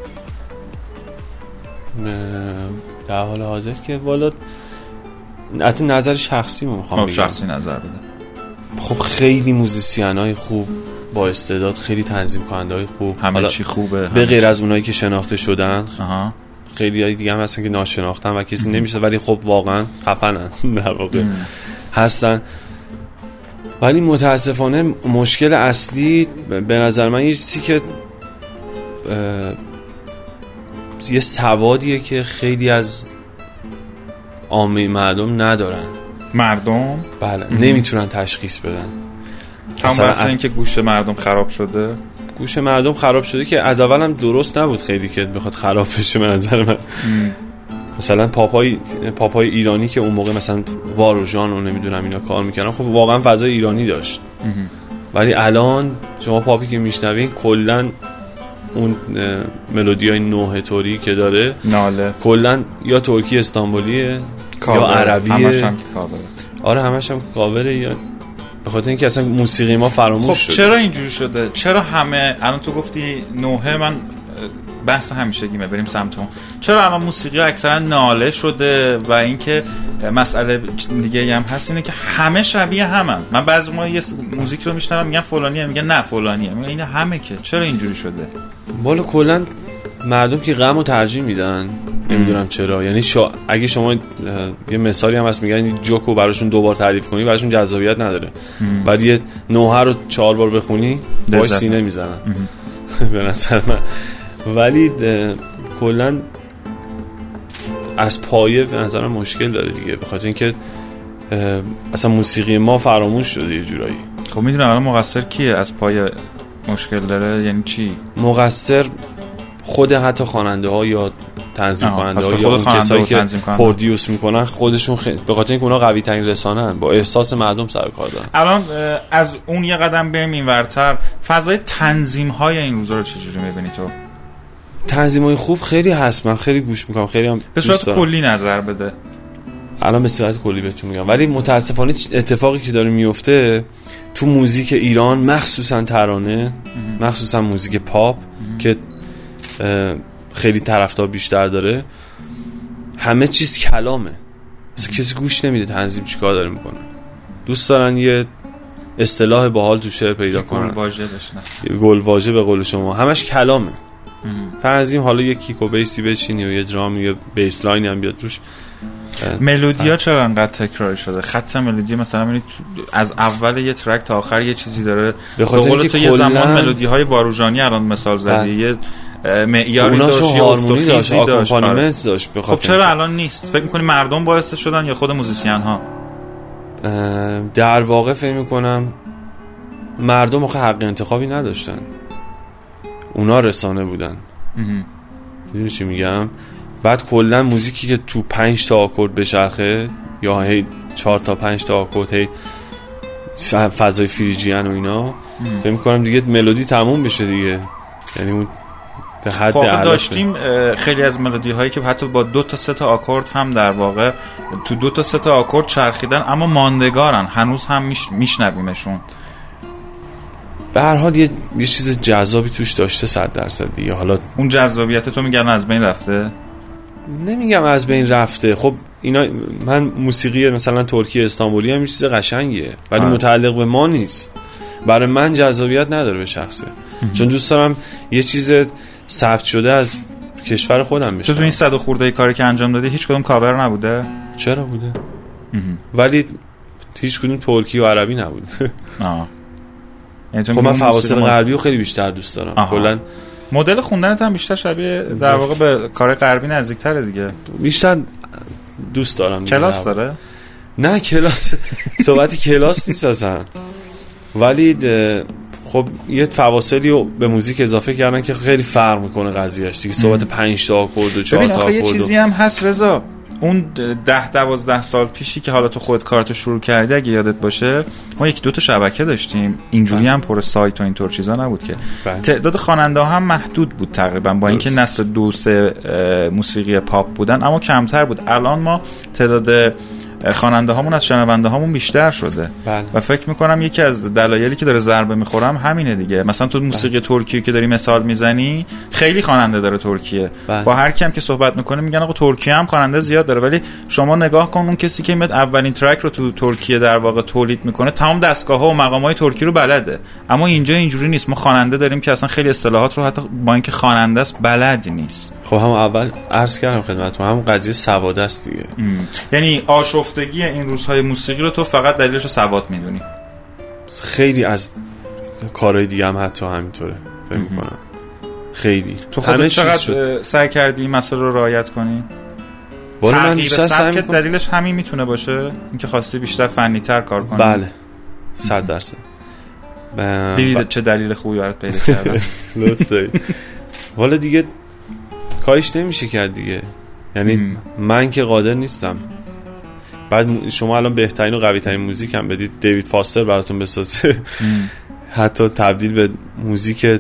[SPEAKER 4] در حال حاضر که والا حتی نظر شخصی رو میخوام بگم.
[SPEAKER 2] شخصی نظر بده.
[SPEAKER 4] خب خیلی موزیسینای خوب با استعداد، خیلی تنظیم کننده‌های خوب،
[SPEAKER 2] همه چی خوبه
[SPEAKER 4] به غیر از اونایی که شناخته شدن.
[SPEAKER 2] آها.
[SPEAKER 4] خیلی های دیگه هم هستن که ناشناختن و کسی نمیشه ولی خب واقعا خفنن در واقع هستن. ولی متاسفانه مشکل اصلی به نظر من یه چیزی که یه سوادیه که خیلی از عامه مردم ندارن.
[SPEAKER 2] مردم؟
[SPEAKER 4] بله نمیتونن تشخیص بدن.
[SPEAKER 2] هم واسه این که گوش مردم خراب شده.
[SPEAKER 4] گوش مردم خراب شده که از اول هم درست نبود خیلی که بخواد خراب بشه به نظر من. مثلا پاپای پاپای ایرانی که اون موقع مثلا واروژان رو نمیدونم اینا کار میکنن، خب واقعا فضای ایرانی داشت. ولی الان شما پاپی که میشنوین کلا اون ملودیای نوح توری که داره
[SPEAKER 2] ناله
[SPEAKER 4] کلا یا ترکی استانبولیه یا عربیه،
[SPEAKER 2] همش هم که کاوره.
[SPEAKER 4] آره همش هم کاوره، یا به خاطر اینکه اصلا موسیقی ما فراموش
[SPEAKER 2] خب
[SPEAKER 4] شده.
[SPEAKER 2] چرا اینجوری شده؟ چرا همه الان تو گفتی نوحه، من بحث همیشگیمه بریم سمت اون. چرا الان موسیقی ها اکثرا ناله شده و اینکه مسئله دیگه هم هست اینه که همه شبیه همن. من بعضی ما یه موزیک رو میشنوم میگن فلانیه، میگن نه فلانیه، میگن این همه که. چرا اینجوری شده؟
[SPEAKER 4] بالا کلا مردم که غم رو ترجیح میدن، نمیدونم چرا. یعنی شا... اگه شما یه مثالی هم هست میگن جوکو براشون دوبار تعریف کنی براشون جذابیت نداره، بعد یه نوحه رو چهار بار بخونی باش سینه میزنن به نظر من. ولی کلا از پایه به نظرم مشکل داره دیگه، به خاطر اینکه اصلا موسیقی ما فراموش شده یه جورایی.
[SPEAKER 2] خب میدونم الان مقصر کیه از پایه مشکل داره؟ یعنی چی
[SPEAKER 4] مقصر؟ خود حتی خواننده ها یا تنظیم کننده ها یا اون کسایی که پرودیوس میکنن خودشون خ... به خاطر اینکه اونا قوی ترین رسانه‌ان، با احساس مردم سر کار دارن.
[SPEAKER 2] الان از اون یه قدم بریم اینورتر، فضای تنظیم های این روزا رو چجوری میبینی تو؟
[SPEAKER 4] تنظیمای خوب خیلی هست، من خیلی گوش میکنم، خیلی هم
[SPEAKER 2] به صورت کلی نظر بده.
[SPEAKER 4] الان به صورت کلی بهتون میگم، ولی متاسفانه اتفاقی که داره میفته تو موزیک ایران، مخصوصا ترانه، مخصوصا موزیک پاپ که خیلی طرفدار بیشتر داره، همه چیز کلامه، اصلا کسی گوش نمیده تنظیم چیکار داره میکنه. دوست دارن یه اصطلاح باحال تو شعر پیدا کنن،
[SPEAKER 2] گلواژه بشنن،
[SPEAKER 4] گلواژه به قول شما، همش کلامه. تنظیم حالا یه کیک و بیسی بچینی و یه درام یا بیس لاین هم بیاد روش.
[SPEAKER 2] ملودیا چرا انقدر تکراری شده؟ خط ملودی مثلا میبینید از اول یه ترک تا آخر یه چیزی داره. به قول تو یه زمان ملودی های واروژانی الان مثال زدی، یه معیاری داشت، یه
[SPEAKER 4] هارمونی داشت، آکومپانیمنت داشت.
[SPEAKER 2] خب چرا الان نیست؟ فکر می‌کنی مردم باعث شدن یا خود موزیسین ها؟
[SPEAKER 4] در واقع فکر می‌کنم مردم آخه حق انتخابی نداشتن، اونا رسانه بودن. میدونی چی میگم؟ بعد کلا موزیکی که تو پنج تا آکورد بچرخه یا هی چهار تا پنج تا آکورد، هی فضای فریجیان و اینا، فکر می‌کنم دیگه ملودی تموم بشه دیگه. یعنی اون به حد
[SPEAKER 2] اعلی داشتیم خیلی از ملودی هایی که حتی با دو تا سه تا آکورد هم در واقع تو دو تا سه تا آکورد چرخیدن اما ماندگارن، هنوز هم میشنویمشون.
[SPEAKER 4] به هر حال یه یه چیز جذابی توش داشته صد درصد دیگه. حالا
[SPEAKER 2] اون جذابیت تو میگن از بین رفته؟
[SPEAKER 4] نمیگم از بین رفته. خب اینا من موسیقی مثلا ترکی استانبولی هم یه چیز قشنگیه ولی آه. متعلق به ما نیست. برای من جذابیت نداره به شخصه. چون دوست دارم یه چیز ثبت شده از کشور خودم بشه.
[SPEAKER 2] تو تو این صد و خورده کاری که انجام دادی هیچ کدوم کاور نبوده؟
[SPEAKER 4] چرا بوده؟ ولی هیچ کدوم ترکی و عربی نبود. آه. خب من فواصل غربی رو خیلی بیشتر دوست دارم. کلا
[SPEAKER 2] مدل خوندنت هم بیشتر شبیه در واقع به کار غربی نزدیک‌تره دیگه.
[SPEAKER 4] بیشتر دوست دارم.
[SPEAKER 2] کلاس داره؟
[SPEAKER 4] نه کلاس صحبتی کلاس نیست اصلا. ولی خب یه فواصلی رو به موزیک اضافه کردن که خیلی فرق میکنه قضیهش دیگه. صحبت پنج تا آکورد و چهار تا آکورد.
[SPEAKER 2] ببین آخه یه چیزی هم هست رضا، اون ده دوازده سال پیشی که حالا تو خود کارتو شروع کردی اگه یادت باشه ما یک دو تا شبکه داشتیم اینجوری هم پر سایت و اینطور چیزا نبود که بله. تعداد خواننده ها هم محدود بود تقریبا با اینکه نسل دو سه موسیقی پاپ بودن اما کمتر بود. الان ما تعداد خواننده هامون از شنونده هامون بیشتر شده بله. و فکر میکنم یکی از دلایلی که داره ضربه میخورم همینه دیگه. مثلا تو موسیقی بله. ترکیه که داری مثال میزنی خیلی خواننده داره ترکیه بله. با هر کیم که صحبت میکنه میگن آقا ترکیه هم خواننده زیاد داره ولی شما نگاه کن اون کسی که میاد اولین ترک رو تو ترکیه در واقع تولید میکنه تمام دستگاه‌ها و مقام‌های ترکی رو بلده. اما اینجا اینجوری نیست. ما خواننده داریم که اصلا خیلی اصطلاحات رو حتی با اینکه خواننده است بلد نیست.
[SPEAKER 4] خب هم اول عرض کردم خدمتتون هم قضیه سواد است دیگه.
[SPEAKER 2] یعنی آشفتگی این روزهای موسیقی رو تو فقط دلیلش رو سواد میدونی؟
[SPEAKER 4] خیلی از کارهای دیگه هم حتی همینطوره فکر می‌کنم. خیلی
[SPEAKER 2] تو خودت چقدر سعی کردی این مسئله رو رعایت کنی؟
[SPEAKER 4] تغییر
[SPEAKER 2] سبکت دلیلش همین میتونه باشه اینکه خواستی بیشتر فنی‌تر کار کنی؟
[SPEAKER 4] بله صد درصد.
[SPEAKER 2] دیدی ب... چه دلیل خوبی برات پیدا کردم.
[SPEAKER 4] لطف داری. والا دیگه کاریش نمیشه کرد دیگه. یعنی ام. من که قادر نیستم. بعد شما الان بهترین و قوی ترین موزیک هم بدید دیوید فاستر براتون بسازه حتی تبدیل به موزیک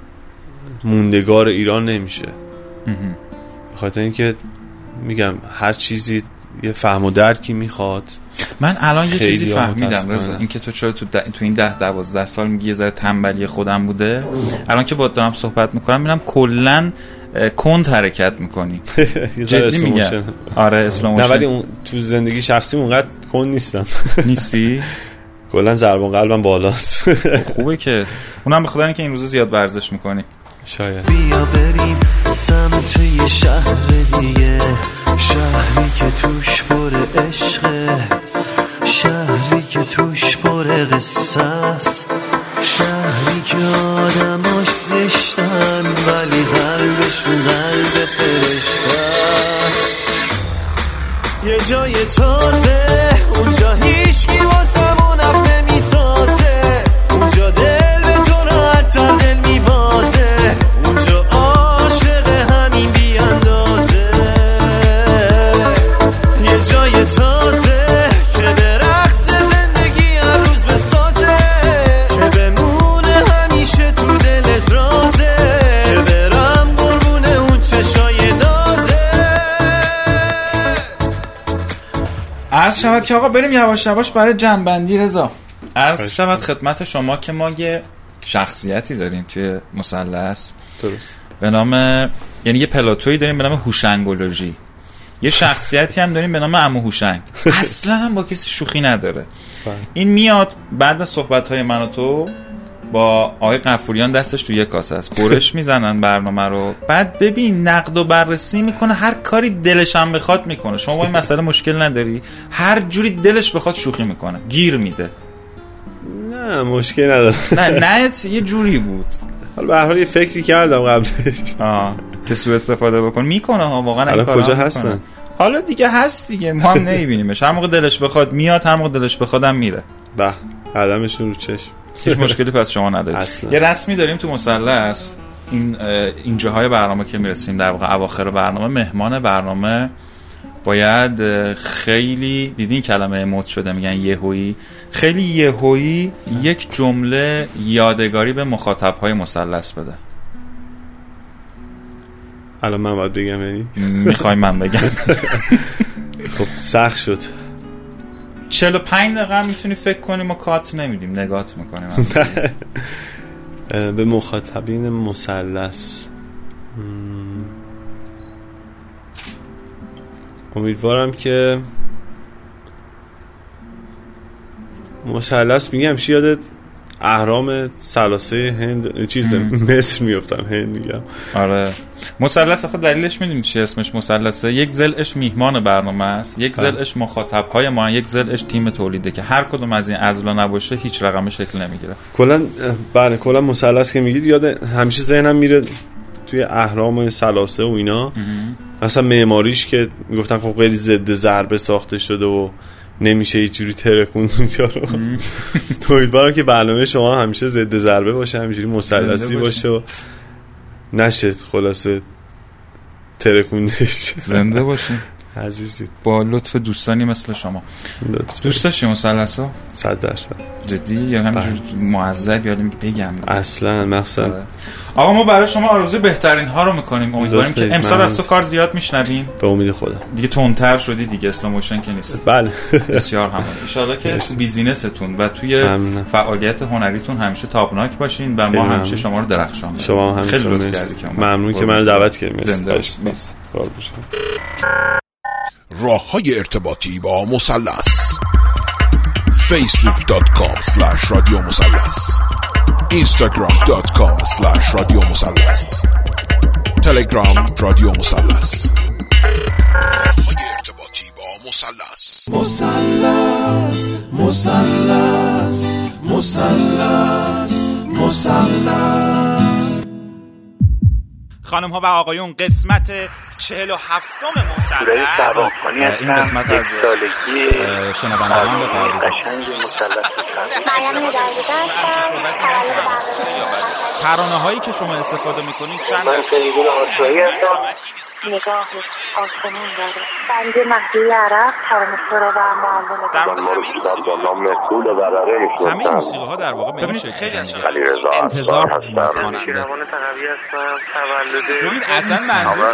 [SPEAKER 4] موندگار ایران نمیشه. بخاطر اینکه میگم هر چیزی یه فهم و درکی میخواد.
[SPEAKER 2] من الان یه چیزی فهمیدم رضا، اینکه تو چرا تو, د... تو این ده دوازده سال میگی یه ذره تنبلی خودم بوده. الان که باهات دارم صحبت میکنم میبینم کلا کند حرکت میکنی. جدی میگم. آره اسلام
[SPEAKER 4] نه ولی اون تو زندگی شخصی اونقدر کند نیستم.
[SPEAKER 2] نیستی؟
[SPEAKER 4] کلا ضربان قلبم بالاست.
[SPEAKER 2] خوبه که اونم به خاطر اینکه این روزا زیاد ورزش میکنی.
[SPEAKER 4] شاید.
[SPEAKER 3] بیا بریم سمت یه شهر دیگه، شهری که توش پر عشقه، شهری که توش پر قصه است، شهری که آدماش زشتن ولی قلبشون قلب فرشته است. یه جای تازه اونجا هیچکی واسمون اف نمیسازه، اونجا دل به تو راحت‌تر دل میبازه، اونجا عاشق همین بی اندازه. یه جای تازه که به رقص زندگی هر روز بسازه، که بمونه همیشه تو دلت رازه، که برم قربونه اون چشای نازه.
[SPEAKER 2] عرض شود که آقا بریم یواش یواش برای جنبندی. رضا عرض شود خدمت شما که ما یه شخصیتی داریم توی مثلث
[SPEAKER 4] درست
[SPEAKER 2] به نام، یعنی یه پلاتویی داریم به نام هوشنگولوژی، یه شخصیتی هم داریم به نام عمو هوشنگ. اصلا هم با کسی شوخی نداره. این میاد بعد از صحبت‌های من و تو با آقای غفوریان دستش تو یک کاسه است، برش میزنن برنامه رو، بعد ببین نقد و بررسی میکنه، هر کاری دلش هم بخواد میکنه. شما با این مسئله مشکل نداری؟ هر جوری دلش بخواد شوخی میکنه، گیر میده.
[SPEAKER 4] نه مشکل نداره.
[SPEAKER 2] نه نه یه جوری بود.
[SPEAKER 4] حالا به هر حال یه فکری کردم قبلش
[SPEAKER 2] آه که سوء استفاده بکن میکنه ها واقعا.
[SPEAKER 4] حالا کجا هستن؟
[SPEAKER 2] حالا دیگه هست دیگه، ما هم نمیبینیمش. هر موقع دلش بخواد میاد، هر موقع دلش بخوادم میره.
[SPEAKER 4] به قدمشون رو چشم.
[SPEAKER 2] هیچ مشکلی پس شما ندارید. یه رسمی داریم تو مثلث، این این جاهای برنامه که میرسیم در واقع اواخر برنامه، مهمان برنامه باید خیلی، دیدین کلمه مد شده میگن یهویی، خیلی یهویی یک جمله یادگاری به مخاطبهای مثلث بده.
[SPEAKER 4] الان من باید بگم؟ یعنی
[SPEAKER 2] میخوای من بگم؟
[SPEAKER 4] خب سخت شد.
[SPEAKER 2] چهل و پنج دقیقه میتونی فکر کنی، ما کات نمیدیم، نگات میکنیم.
[SPEAKER 4] به مخاطبین مثلث امیدوارم که مثلث میگم چی یاد اهرام ثلاثه هند چیز مصر میافتم هند میگم.
[SPEAKER 2] آره مثلث آخه دلیلش میدونی چی اسمش مثلثه؟ یک ضلعش میهمان برنامه است، یک ضلعش مخاطب های ما، یک ضلعش تیم تولیده که هر کدوم از این اضلاع نباشه هیچ رقمی شکل نمیگیره.
[SPEAKER 4] کلا بله کلا مثلث که میگید یاد همیشه ذهنم میره توی اهرام ثلاثه و اینا، مثلا معماریش که میگفتن خب خیلی ضد ضربه ساخته شده و نمیشه یه جوری ترکوندون یارو. امیدوارم که برنامه شما همیشه ضد ضربه باشه، همینجوری مثلثی باشه و نشه خلاصه ترکوندش.
[SPEAKER 2] زنده باشین
[SPEAKER 4] عزیزی،
[SPEAKER 2] با لطف دوستانی مثل شما. دوست داشتی مثلثو؟
[SPEAKER 4] صد درصد.
[SPEAKER 2] جدی یا همینجور معذب یادم بگم؟
[SPEAKER 4] اصلا مثلا
[SPEAKER 2] آقا ما برای شما آرزوی بهترین ها رو میکنیم. امیدواریم که امسال از تو کار زیاد میشنویم.
[SPEAKER 4] به امید خدا.
[SPEAKER 2] دیگه تندتر شدی دیگه، اسلوموشن که نیست.
[SPEAKER 4] بله
[SPEAKER 2] بسیار همون. ان شاءالله که تو بیزینستون و توی ممنون. فعالیت هنریتون همیشه تابناک باشین و ما همیشه شما رو درخشان کنیم.
[SPEAKER 4] شما هم خیلی لطف کردید که ممنون که منو دعوت کردید.
[SPEAKER 2] زنده باشید.
[SPEAKER 1] راه‌های ارتباطی با مثلث: facebook dot com slash رادیو مثلث، instagram dot com slash رادیو مثلث، تلگرام رادیو مثلث. راه‌های ارتباطی با مثلث. مثلث مثلث مثلث مثلث.
[SPEAKER 2] خانم ها و آقایون، قسمت چهل و هفتم مثلث، این قسمت از شنوندگان بپردازیم. ترانه هایی که شما استفاده میکنین چند
[SPEAKER 5] من فریدون آسایی هستم. نگاه آسمون داره. بنده مهدی عرب ترانه سرا و معلومه
[SPEAKER 2] در مورد همه این موسیقی ها در واقع به این شکل خیلی از انتظار از خواننده. ببینید اصلا منظور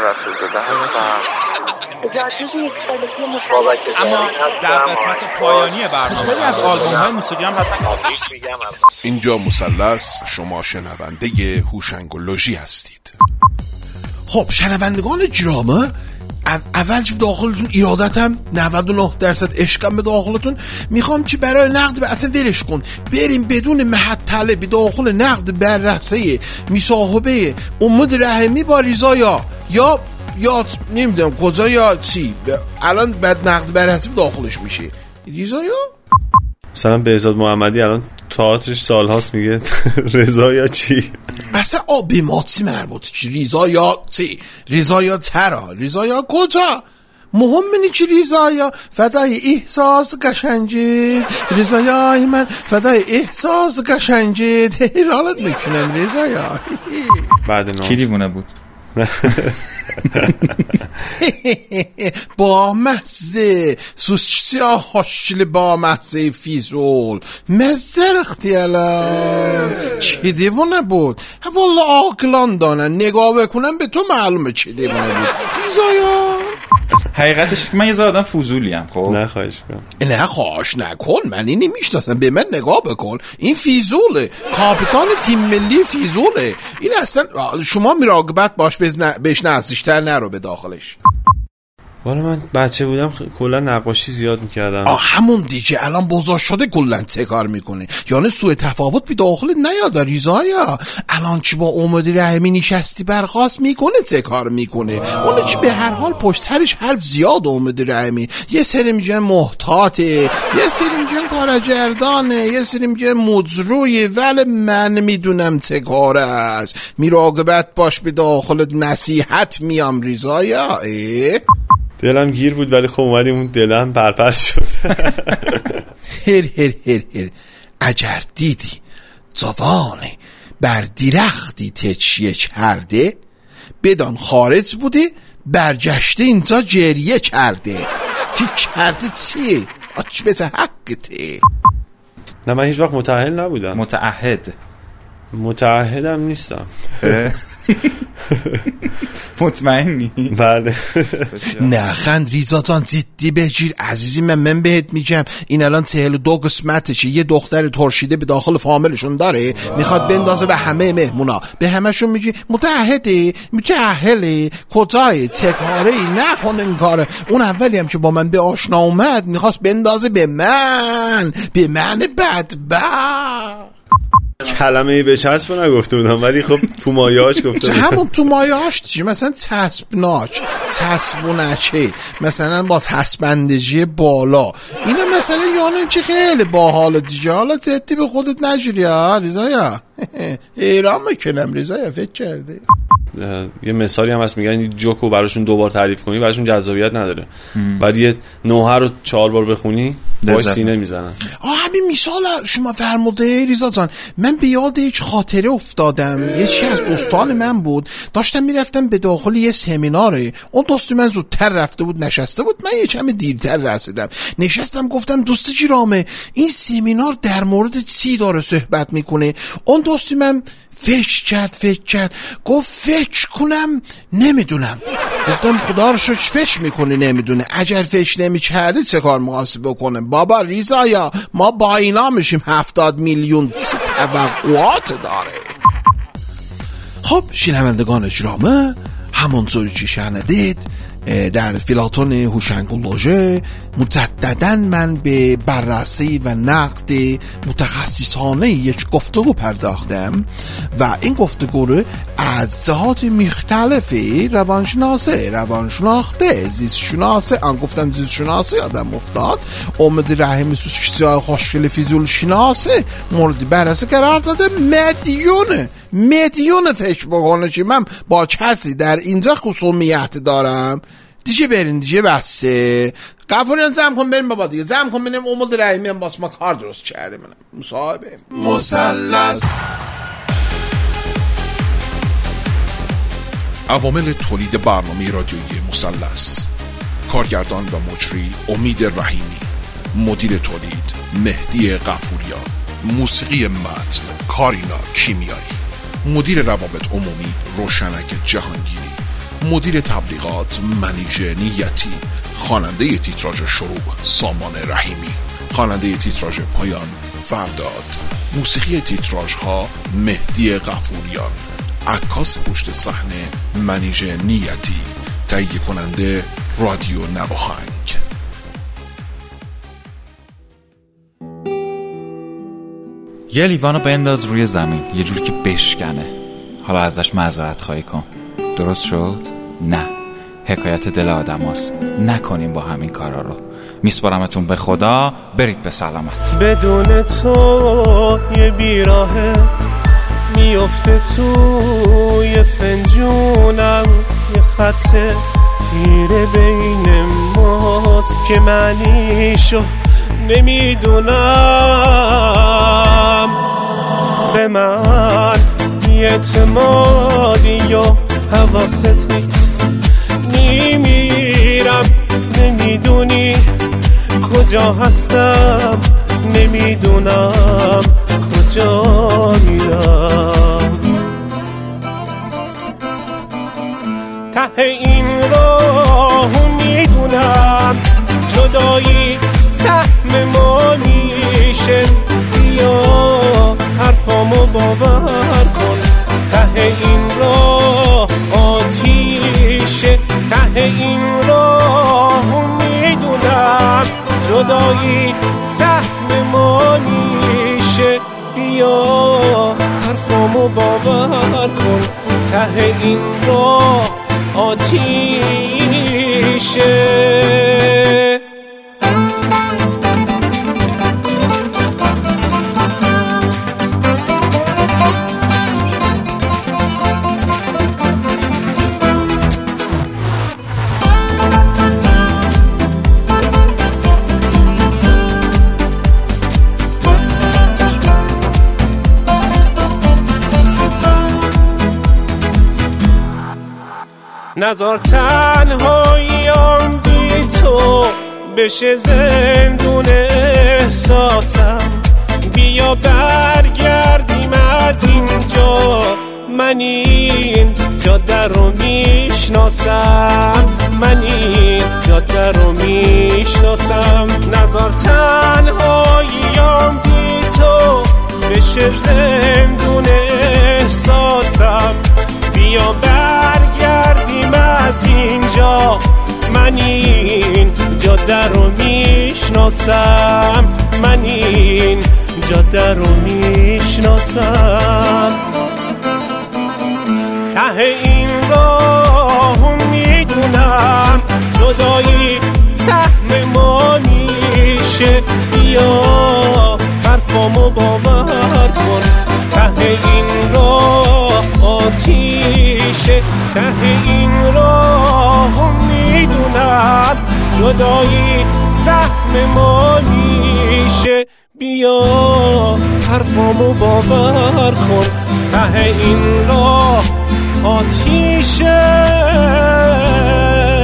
[SPEAKER 2] اما در قسمت پایانی برنامه از آلبوم های موسیقی هم هستن.
[SPEAKER 1] اینجا مثلث، شما شنونده هوشنگ و لوژی هستید. خب شنوندگان گرامی، اول چه داخلتون ایرادتم نود و نه درصد عشقم به داخلتون، میخوام چی برای نقد به اصلا ولش کن، بریم بدون محطله به داخل نقد بررسی مصاحبه امید رحیمی با ریزا یا یا یا نمیدونم کجا یا چی الان بعد نقد بررسی داخلش میشه. ریزا یا
[SPEAKER 4] مثلا بهزاد محمدی الان تئاترش سالهاست میگه رضا یا چی؟
[SPEAKER 1] اصلا آ به ما چی مربوطه؟ چی رضا یا چی؟ رضا یا ترا؟ رضا یا کجا؟ مهم اینه که رضا یا فدای احساس قشنگت، رضا یا من فدای احساس قشنگت. حالت میکنم رضا یا
[SPEAKER 4] بعد نام
[SPEAKER 2] کی دیوونه بود؟
[SPEAKER 1] با مزه سوسیا هاشل با مزه فیزول مزه اختیالم چی دیوونه بود؟ والا آقلان دانن نگاه بکنم به تو معلومه چی دیوونه بود. ایزایا
[SPEAKER 2] حقیقتش که من یه ذره آدم فضولیم. خب
[SPEAKER 4] نه خواهش کنم.
[SPEAKER 1] نه خواهش نکن، من اینی میشناسم، به من نگاه بکن، این فیزوله، کاپیتان تیم ملی فیزوله. این اصلا شما مراقبت باش بهش نزدیکتر نرو به داخلش.
[SPEAKER 4] والا من بچه بودم کلا نقاشی زیاد میکردم.
[SPEAKER 1] آه همون دیگه الان بزرگ شده کلا چه کار میکنه؟ یعنی سوء تفاوت بی داخل نیاد ریزایا. الان چی با امید رحیمی نشستی برخواست میکنه چه کار میکنه؟ اون چی به هر حال پشت سرش حرف زیاد امید رحیمی. یه سری میگن محتاطه، یه سری میگن کارگردانه، یه سری میگن مزروی، ولی من میدونم چه کار است. مراقبت باش به داخل نصیحت میام ریزایا.
[SPEAKER 4] دلم گیر بود ولی خب اومدیم اون دلم پرپس شد.
[SPEAKER 1] هر هر هر هر اگر دیدی جوانه بر درختی تکیه کرده، بدان خارج بوده برگشته اینجا جریه کرده. تی کرده چی؟ آچ بته حقته.
[SPEAKER 4] نه من هیچ وقت متأهل نبودم.
[SPEAKER 2] متعهد
[SPEAKER 4] متعهدم نیستم.
[SPEAKER 2] مطمئنی؟
[SPEAKER 4] بله.
[SPEAKER 1] نه خند ریزا جان جدی بگیر عزیزی، من من بهت میگم این الان چهل و دو قسمتشه. یه دختر ترشیده به داخل فامیلشون داره میخواد بندازه به همه مهمونا، به همشون میگی متعهدی متأهلی کجایی چه کاری نکنه این کاره. اون اولی هم که با من به آشنا اومد میخواست بندازه به من، به من بدبخت.
[SPEAKER 4] کلمه ای به چسب نگفته بودم ولی خب تو مایه‌اش گفته بودم.
[SPEAKER 1] همون تو مایه‌اش چی؟ مثلا چسبناک، چسبونچه، مثلا با چسبندگی بالا. اینا مثلا یعنی چه خیلی باحال دیگه. حالا جدی به خودت نجوری ها ریزایا. ایران میکنم ریزایا فکر کرده.
[SPEAKER 4] یه مثالی هم هست میگن جوکو براشون دوبار تعریف کنی براشون جذابیت نداره، ولی یه نوحه رو چهار بار بخونی باش سینه میزنن.
[SPEAKER 1] آه همین مثال شما فرموده ریزا جان، من به یاد یک خاطره افتادم. یه چی از دوستان من بود، داشتم میرفتم به داخل یه سمیناره. اون دوست من زودتر رفته بود نشسته بود، من یه کمی دیرتر رسیدم. نشستم گفتم دوست جیرامه این سمینار در مورد چی داره صحبت میکنه؟ اون دوستی من فکر کرد فکر کرد گفت فکر کنم نمیدونم. گفتم خدا رو شکر فکر میکنی نمیدونه، اگر فکر نمیکردی چه کار می‌خواستی بکنه؟ بابا ریزایا ما با اینا میشیم هفتاد میلیون توقعات داره. خب شنوندگان گرامی، همونطوری که شنیدید در فیلاتون هوشنگولوژه مجدداً من به بررسی و نقد متخصصانه یک گفتگو پرداختم و این گفتگو رو از جهات مختلفی روانشناسه، روانشناخته، زیستشناسه، آن گفتم زیستشناسه یادم افتاد، امید رحیمی سوسکیزای خوشگل فیزیول شناسه مورد بررسی قرار داده. مدیونه مدیون فکر بکنه که من با کسی در اینجا خصومیت دارم. دیگه برین دیگه بسه قفوریان زم کن بریم بابا دیگه زم کن بینیم امید رحیمی هم باس ما کار درست کرده. منم مصاحبه مثلث.
[SPEAKER 6] عوامل تولید برنامه رادیویی مثلث: کارگردان و مجری امید رحیمی، مدیر تولید مهدی غفوریان، موسیقی متن کارینا کیمیایی، مدیر روابط عمومی روشنک جهانگیری، مدیر تبلیغات منیژه نیتی، خواننده تیتراژ شروع سامان رحیمی، خواننده تیتراژ پایان فرداد، موسیقی تیتراژ ها مهدی غفوریان، عکاس پشت صحنه منیژه نیتی، تهیه کننده رادیو نواهنگ.
[SPEAKER 2] یه لیوانو بنداز روی زمین یه جوری که بشکنه، حالا ازش معذرت خواهی کن. درست شد؟ نه، حکایت دل آدم هست. نکنیم با همین کارا رو. میسپارمتون به خدا، برید به سلامت.
[SPEAKER 3] بدون تو یه بیراهه میفته توی فنجونم، یه خط تیره بین ماست که معنیشو نمیدونم. به من اعتمادی و حواست نیست، میمیرم نمیدونی کجا هستم، نمیدونم کجا میرم. ته این راه میدونم جدایی سهم ما میشه، بیا حرفامو باور کن. ته این راه آتیشه، ته این راه میدونم جدایی سهم ما میشه، بیا حرفامو باور کن. ته این راه آتیشه. نذار تنهاییام بی تو بشه زندون احساسم، بیا برگردیم از اینجا من این جاده رو میشناسم، من این جاده رو میشناسم. نظر تنهاییم بی تو بشه زندون احساسم. بیا برگردیم از اینجا، من این جاده رو میشناسم، من این جاده رو میشناسم. ته این راه میدونم جدایی سهم ما میشه. بیا حرفامو باور کن، ته این راه آتیشه. ته این راه میدونم جدایی سهم ما میشه. بیا حرفامو باور کن، ته این راه آتیشه.